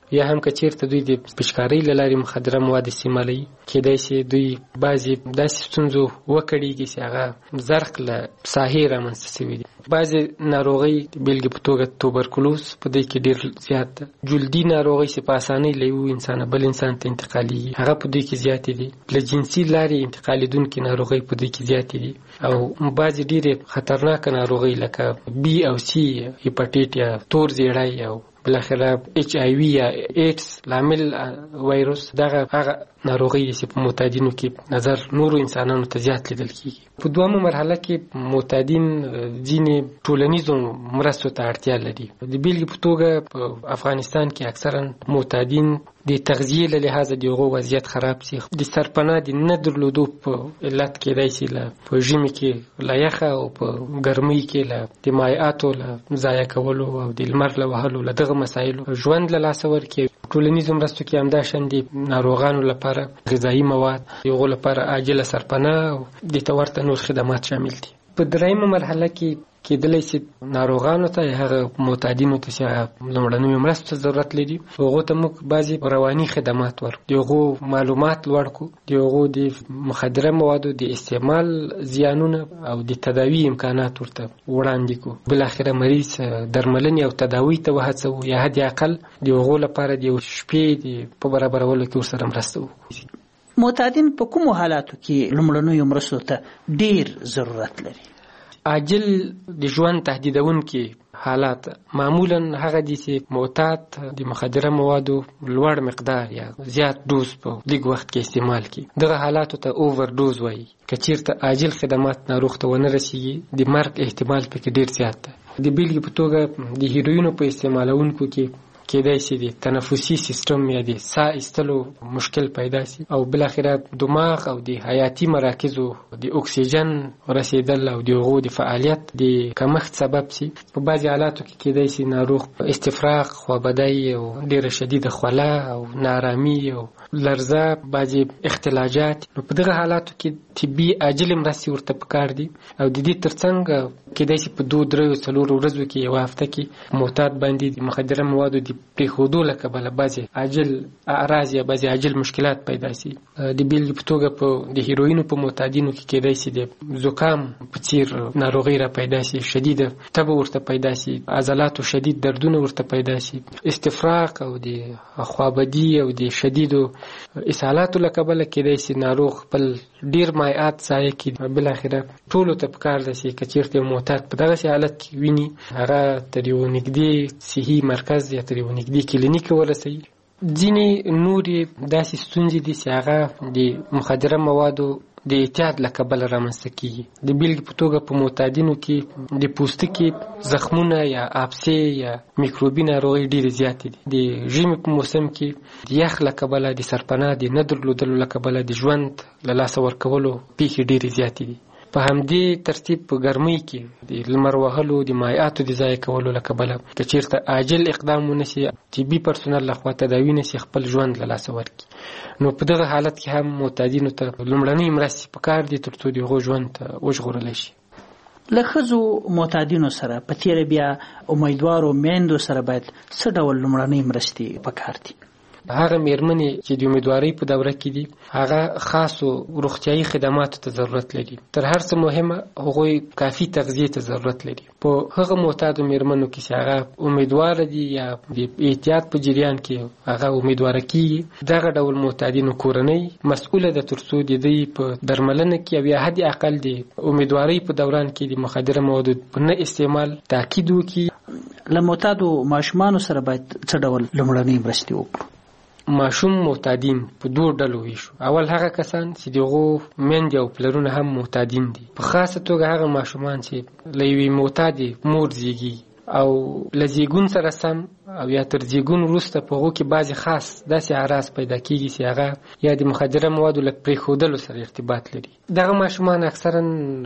یا هم که چیرته دوی د پشکارۍ له لارې مخدره مواد استعمالوي کېدای شي دوی بعضې داسې ستونزو وکړېږي چې هغه زرق له ساحې رامنځته شوي دي. بعضې ناروغۍ د بېلګې په توګه توبرکلوز په دې کې ډېر زیات ده. جلدي ناروغۍ چې په اسانۍ له یو انسانه بل انسان ته انتقالېږي هغه په دوی کې زیاتې دي. له جنسي لارې انتقالېدونکې ناروغۍ په دوی کې زیاتې دي او بعضې ډېرې خطرناکه ناروغۍ لکه بي او سي هیپاټیټ یا تور زیړی او بالاخره اچ آی وی یا ایډز لامل وایروس دغه هغه ناروغۍ دي چې په معتادینو کې نظر نورو انسانانو ته زیات لیدل کېږي. په دویمه مرحله کې معتادین ځینې ټولنیزو مرستو ته اړتیا لري. د بېلګې په توګه په افغانستان کې اکثرا معتادین د تغذیې له لحاظه د هغو وضعیت خراب شي. د سرپناه د نه درلودو په علت کېدای شي له په ژمي کې له یخه او په ګرمۍ کې له د مایعاتو له ضایع کولو او د لمر له وهلو له دغه مسایلو ژوند له لاسه ورکوي. ټولنیزو مرستو کې همداشان د ناروغانو لپاره غذایي مواد، د هغو لپاره عاجله سرپناه او د ته ورته نور خدمات شامل دي. په درېیمه مرحله کې کېدلی شي ناروغانو ته هغه معتادینو ته چې لومړنیو مرستو ته ضرورت لري هغو ته موږ بعضې رواني خدمات ورکړو، د هغو معلومات لوړ کړو، د هغو د مخدره موادو د استعمال زیانونه او د تداوي امکانات ورته وړاندې کړو. بالاخره مریض درملنې او تداوي ته وهڅوو یا حد اقل د هغو لپاره د یو شپې د په برابرولو کې ورسره مرسته وکړو. معتادین په کومو حالاتو کې لومړنیو مرستو ته ډیر ضرورت لري؟ عاجل د ژوند تهدیدونکي حالات معمولا هغه دي چې معتاد د مخدره موادو لوړ مقدار یا زیات ډوز په لږ وخت کې استعمال کړي. دغه حالاتو ته اوور ډوز وایي. که چیرته عاجل خدمات ناروغ ته ونه رسیږي د مرګ احتمال پکې ډیر زیات دی. د بېلګې په توګه د هیروینو په استعمالونکو کې کېدای شي د تنفسي سیستم یا د ساه ایستلو مشکل پیدا شي او بالاخره دماغ او د حیاتي مراکزو د اکسیجن رسیدل او د هغو د فعالیت د کمښت سبب شي. په بعضې حالاتو کې کېدای شي ناروغ استفراغ، خوابدی او ډېره شدیده خوله او ناارامي او لرزه، بعضې اختلاجات. نو په دغه حالاتو کې طبي عاجلې مرستې ورته پکار دي او د دې ترڅنګ کېدای شي په دوه دریو څلورو ورځو کې یوه هفته کې معتاد باندې د مخدره موادو د پرېښودو له کبله بعضې عاجل اعراض یا بعضې عاجل مشکلات پیدا شي. د بېلګې په توګه په د هیروینو په معتادینو کې کېدای شي د زکام په څیر ناروغۍ را پیدا شي، شدیده تبه ورته پیدا شي، عضلاتو شدید دردونه ورته پیدا شي، استفراغ او د خوابدي او د شدیدو اسهالاتو له کبله کېدای شي ناروغ خپل ډېر مایعات ضایع کړي. بالاخره ټولو ته پکار ده چې که چېرته یو معتاد په دغسې حالت کې ویني هغه تر یو نږدې صحي مرکز یا تر یو نږدې کلینیک ورسوي. ځینې نورې داسې ستونزې دي چې هغه د مخدره موادو د اعتیاد له کبله رامنځته کېږي. د بېلګې په توګه په معتادینو کې د پوستکي زخمونه یا آبسې یا میکروبي ناروغۍ ډېرې زیاتې دي. د ژمي په موسم کې د یخ له کبله د سرپناه د نه درلودلو له کبله د ژوند له لاسه ورکولو پیښې ډېرې زیاتې دي. په همدې ترتیب په ګرمۍ کې د لمر وهلو، د مایعاتو د ضایع کولو له کبله که چېرته عاجل اقدام ونه شي، طبي پرسونل لخوا تداوي نه شي، خپل ژوند له لاسه ورکړي. نو په دغه حالت کې هم معتادینو ته لومړنۍ مرستې پکار دي تر څو د هغو ژوند ته وژغورلی شي. له ښځو معتادینو سره په تېره بیا امیدوارو میندو سره باید څه ډول لومړنۍ مرستې پکار دي؟ هغه میرمنې چې د امیدوارۍ په دوره کې دي هغه خاصو روغتیایي خدماتو ته ضرورت لري. تر هر څه مهمه هغوی کافي تغذیې ته ضرورت لري. په هغه معتادو میرمنو کې چې هغه امیدواره دي یا د احتیاط په جریان کې هغه امیدواره کېږي، دغه ډول معتادینو کورنۍ مسؤله ده تر څو د دوی په درملنه کې او یا حد اقل د امیدوارۍ په دوران کې د مخدره موادو په نه استعمال تاکید وکړي. له معتادو ماشومانو سره باید څه ډول لومړنۍ مرستې وکړو؟ ماشوم معتادین په دوه ډلو ویشو. اول هغه کسان چې دغو میندې او پلرونه هم معتادین دي، په خاصه توګه هغه ماشومان چې له یوې معتادې مور زیږي او له زیږون سره سم او یا تر زیږون وروسته په هغو کې بعضې خاص داسې اعراض پیدا کېږي چې هغه یا د مخدره موادو له پرېښودلو سره ارتباط لري. دغه ماشومان اکثرا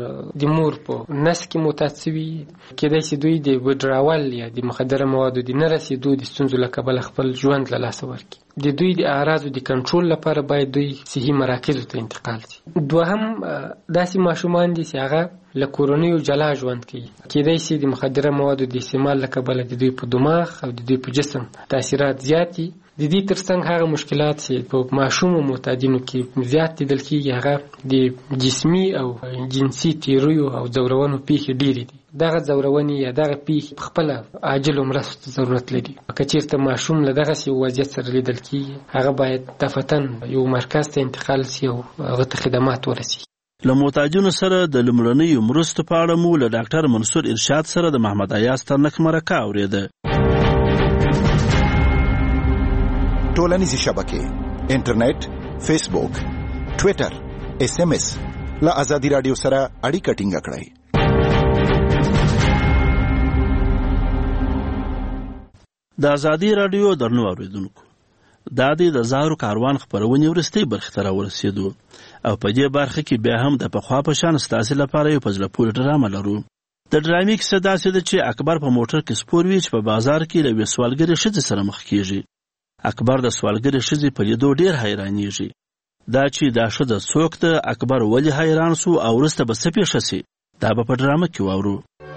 د مور په نس کې معتاد شوي، کېدای شي دوی د وډراول یا د مخدره موادو د نه رسېدو د ستونزو له کبله خپل ژوند له لاسه ورکړي. د دوی د اعراضو د کنټرول لپاره باید دوی صحي مراکزو ته انتقال شي. دوهم داسې ماشومان دي چې هغه له کورنیو جلا ژوند کوي، کېدای شي د مخدره موادو د استعمال له کبله د دوی په دماغ او د دوی په جسم تاثیرات زیات دي. د دې ترڅنګ هغه مشکلات چې په ماشومو معتادینو کې زیات لیدل کېږي هغه د جسمي او جنسي تیریو او ځورونو پیښې ډېرې دي. دغه ځورونې یا دغه پیښې په خپله عاجلو مرستو ضرورت لري. که چېرته ماشوم له دغسې وضعیت سره لیدل کېږي هغه باید دفتن یو مرکز ته انتقال شي او هغه ته خدمات ورسي. له معتادینو سره د لومړنیو مرستو په اړه مو له ډاکټر منصور ارشاد سره د محمد ایاز ترنک مرکه اورېده. ټولنیزې شبکې، انټرنیټ، فیسبوک، ټویټر، ایس ایم ایس له ازادي راډیو سره اړیکه ټینګه کړئ. د ازادي راډیو درنو اوریدونکو، دا د زهرو کاروان خپرونې وروستۍ برخې ته راورسېدو او په دې برخه کې بیا هم د پخوا په شان ستاسې لپاره یو په زړه پورې ډرامه لرو. د ډرامې کیسه داسې ده چې اکبر په موټر کې سپور وي چې په بازار کې له یوې سوالګرې ښځې سره مخ کېږي. اکبر د سوالګرې ښځې په لیدو ډېر حیرانېږي. دا چې دا ښځه څوک ده، اکبر ولې حیران سو او وروسته به څه پېښه سي، دا به په ډرامه کې واورو.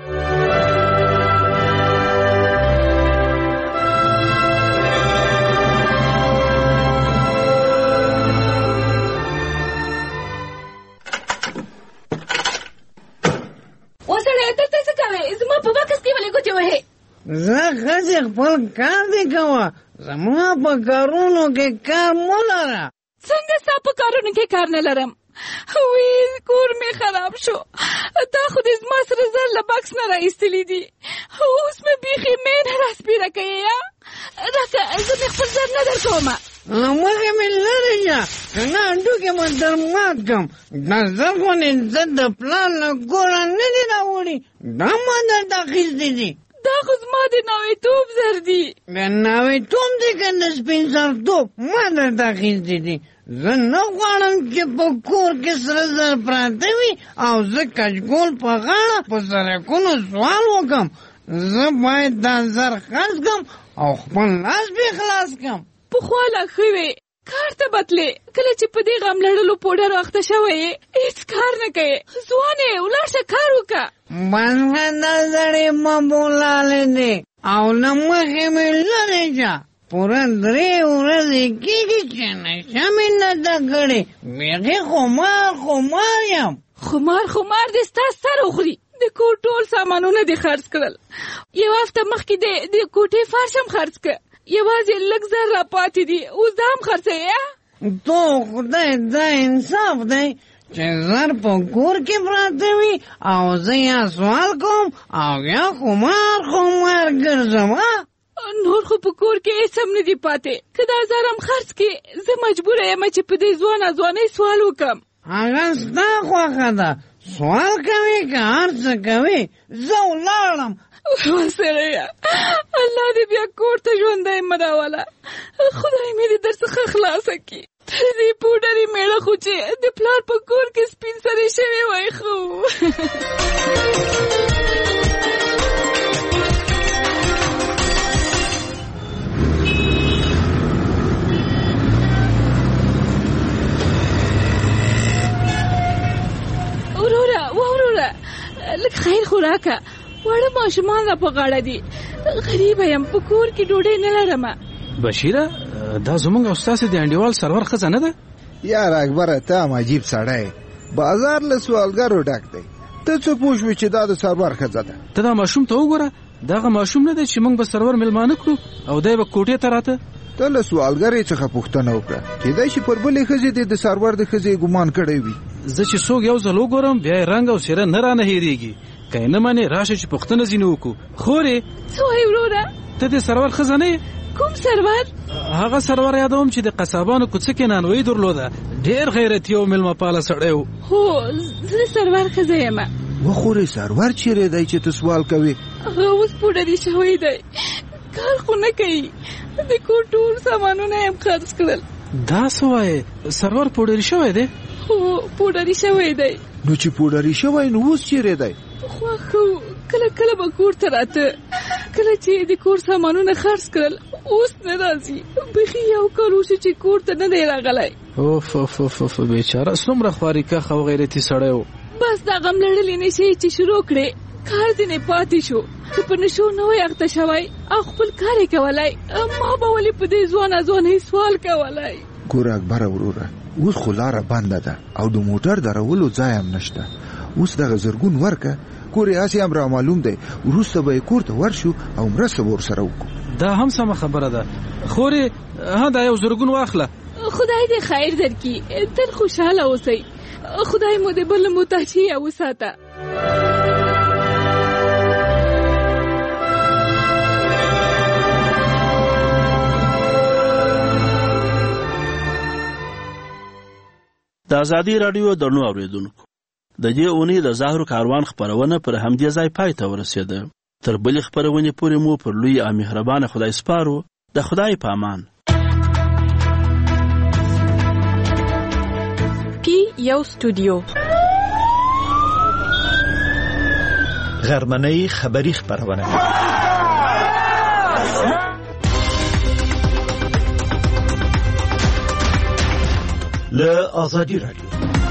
زه ښځې خپل کار دې کوه، زما په کارونو کې کار مه لره. څنګه ستا په کارونو کې کار نه لرم؟ وی کور مې خراب شو، تا خو دې زما سره زر له بکس نه راایستلي دي، اوس مې بیخي مینه راسپیره کوې. یا راکه زه مې خپل زر نه در کومه، له مخې مې لرې شه، که نه هډوکې به در مات کړم. دا زر خو نې د پلار له کوره نه دي راوړي، دا ما درته اخیستي دي. دا خو زما د ناویتوب زر دي. د ناویتوب دي که د سپین سرتوب ما درته اخیستي دي. زه نه غواړم چې په کور کې سره زر پراته وي او زه کچکول په غاړه په سړکونو سوال وکړم. زه باید دا زر خرڅ کړم او خپل لاس بې خلاص کړم. پخوا لا ښه وې، کار ته بتلې، کله چې په دې غم لړلو پوډرو اخته شوی یې هېڅ کار نه کوې. ځوانې ولاړ شه کار وکړه. بنګه دا زړې مه بولالې دی او له مخې مې لرې شه. پوره درې ورځې کېږي چې نشه مې نه ده کړې، بیخي خمار خمار یم. خمار خمار دې ستا سر وخوري. د کور ټول سامانونه دې خرڅ کړل، یو هفته مخکې دې د کوټې فرش هم خرڅ کړه، یوازې لږ زر را پاتې دي، اوس دا هم خرڅوې. تو خدای دا انصاف دی چې زر په کور کې پراته وي او زه یا سوال کوم او یا خمار خمار ګرځم. نور خو په کور کې هېڅ هم نه دي پاتې، که دا زر هم خرڅ کړې زه مجبوره یم چې په دې ځوانه ځوانۍ سوال وکړم. هغه ستا خوښه ده، سوال کوې که هر څه کوې، زه ولاړم. وسړیه الله دې بیا کور ته ژوندی مه راوله، خدای مې دې در څخه خلاصه کړي. تر دې پوډرې میړه خو چې د پلار په کور کې سپین سرې شوې وای خو وروره وروره لږ خیر خو راکه، واړه ماشومان را په غاړه دي، غریبه یم، په کور کې ډوډۍ نه لرمه. بشیره دا زمونږ او ستاسې د انډیوال سرور ښځه نه ده؟ یار اکبره ته هم عجیب سړی، بازار له سوالګرو ډک دی، ته څه پوه شوې چې دا د سرور ښځه ده؟ ته دا ماشوم ته وګوره، دغه ماشوم نه دی چې موږ به سرور میلمانه کړو او دی به کوټې ته راته. ته له سوالګرې څخه پوښتنه وکړه، کېدای شي پر بلې ښځې دې د سرور د ښځې ګمان کړی وي. زه چې څوک یو ځل وګورم بیا یې رنګ او څېره نه رانه هېرېږي، که یې نه منې راشه چې پوښتنه ځینې وکړو. خورې څه وایې وروره؟ ته د سرور ښځه نه یې؟ کوم سرور؟ هغه سرور یادوم چې د قصابانو کوڅه کې نانوایي درلوده، ډېر غیرتي او میلمه پاله سړی و. هو زه د سرور ښځه یم. وخورې سرور چیرې دی چې ته سوال کوې؟ هغه اوس پوډري شوی دی، کار خو نه کوي، د کور ټول سامانونه یې هم خرڅ کړل. دا څه وایې؟ سرور پوډري شوی دی؟ هو پوډري شوی دی. نو چې پوډري شوی نو اوس چیرې دی؟ پخوا ښه کله کله به کور ته راته، که کله چې د کور سامانونه خرڅ کړل اوس نه راځي. بخي یو کال وشو چې کور ته نه دی راغلی. اوف اوف اوف اوف بیچاره څومره خواریکښ او غیرتي سړی و. بس دا غم لړلې نشي چې شروع کړې کار ځینې پاتې شو چې په نشو نوی اخته شوی او خپل کار یې کولی. ما به ولې په دې ځوانه ځوانۍ سوال کولی. ګوره اکبره وروره اوس خو لاره بنده ده او د موټر درولو ځای هم نشته. اوس دغه زرګون ورکه کور یې هسې هم را معلوم دی وروسته به یې کور ته ورشو او مرسته به ورسره وکړو. دا هم سمه خبره ده. خورې ها دا یو زرګون واخله. خدای دې خیر درکړي. تل خوشحاله اوسئ. خدای مو دې بل محتاجي وساته. د ازادي راډیو درنو اوریدونکو د دې اونۍ د زهرو کاروان خپرونه پر همدې ځای پای ته ورسېده. تر بلې خپرونې پورې مو پر لوی او مهربانه خدای سپارو. د خدای په امان. پی یو سټوډیو غرمنۍ خبری خپرونه له ازادي راډیو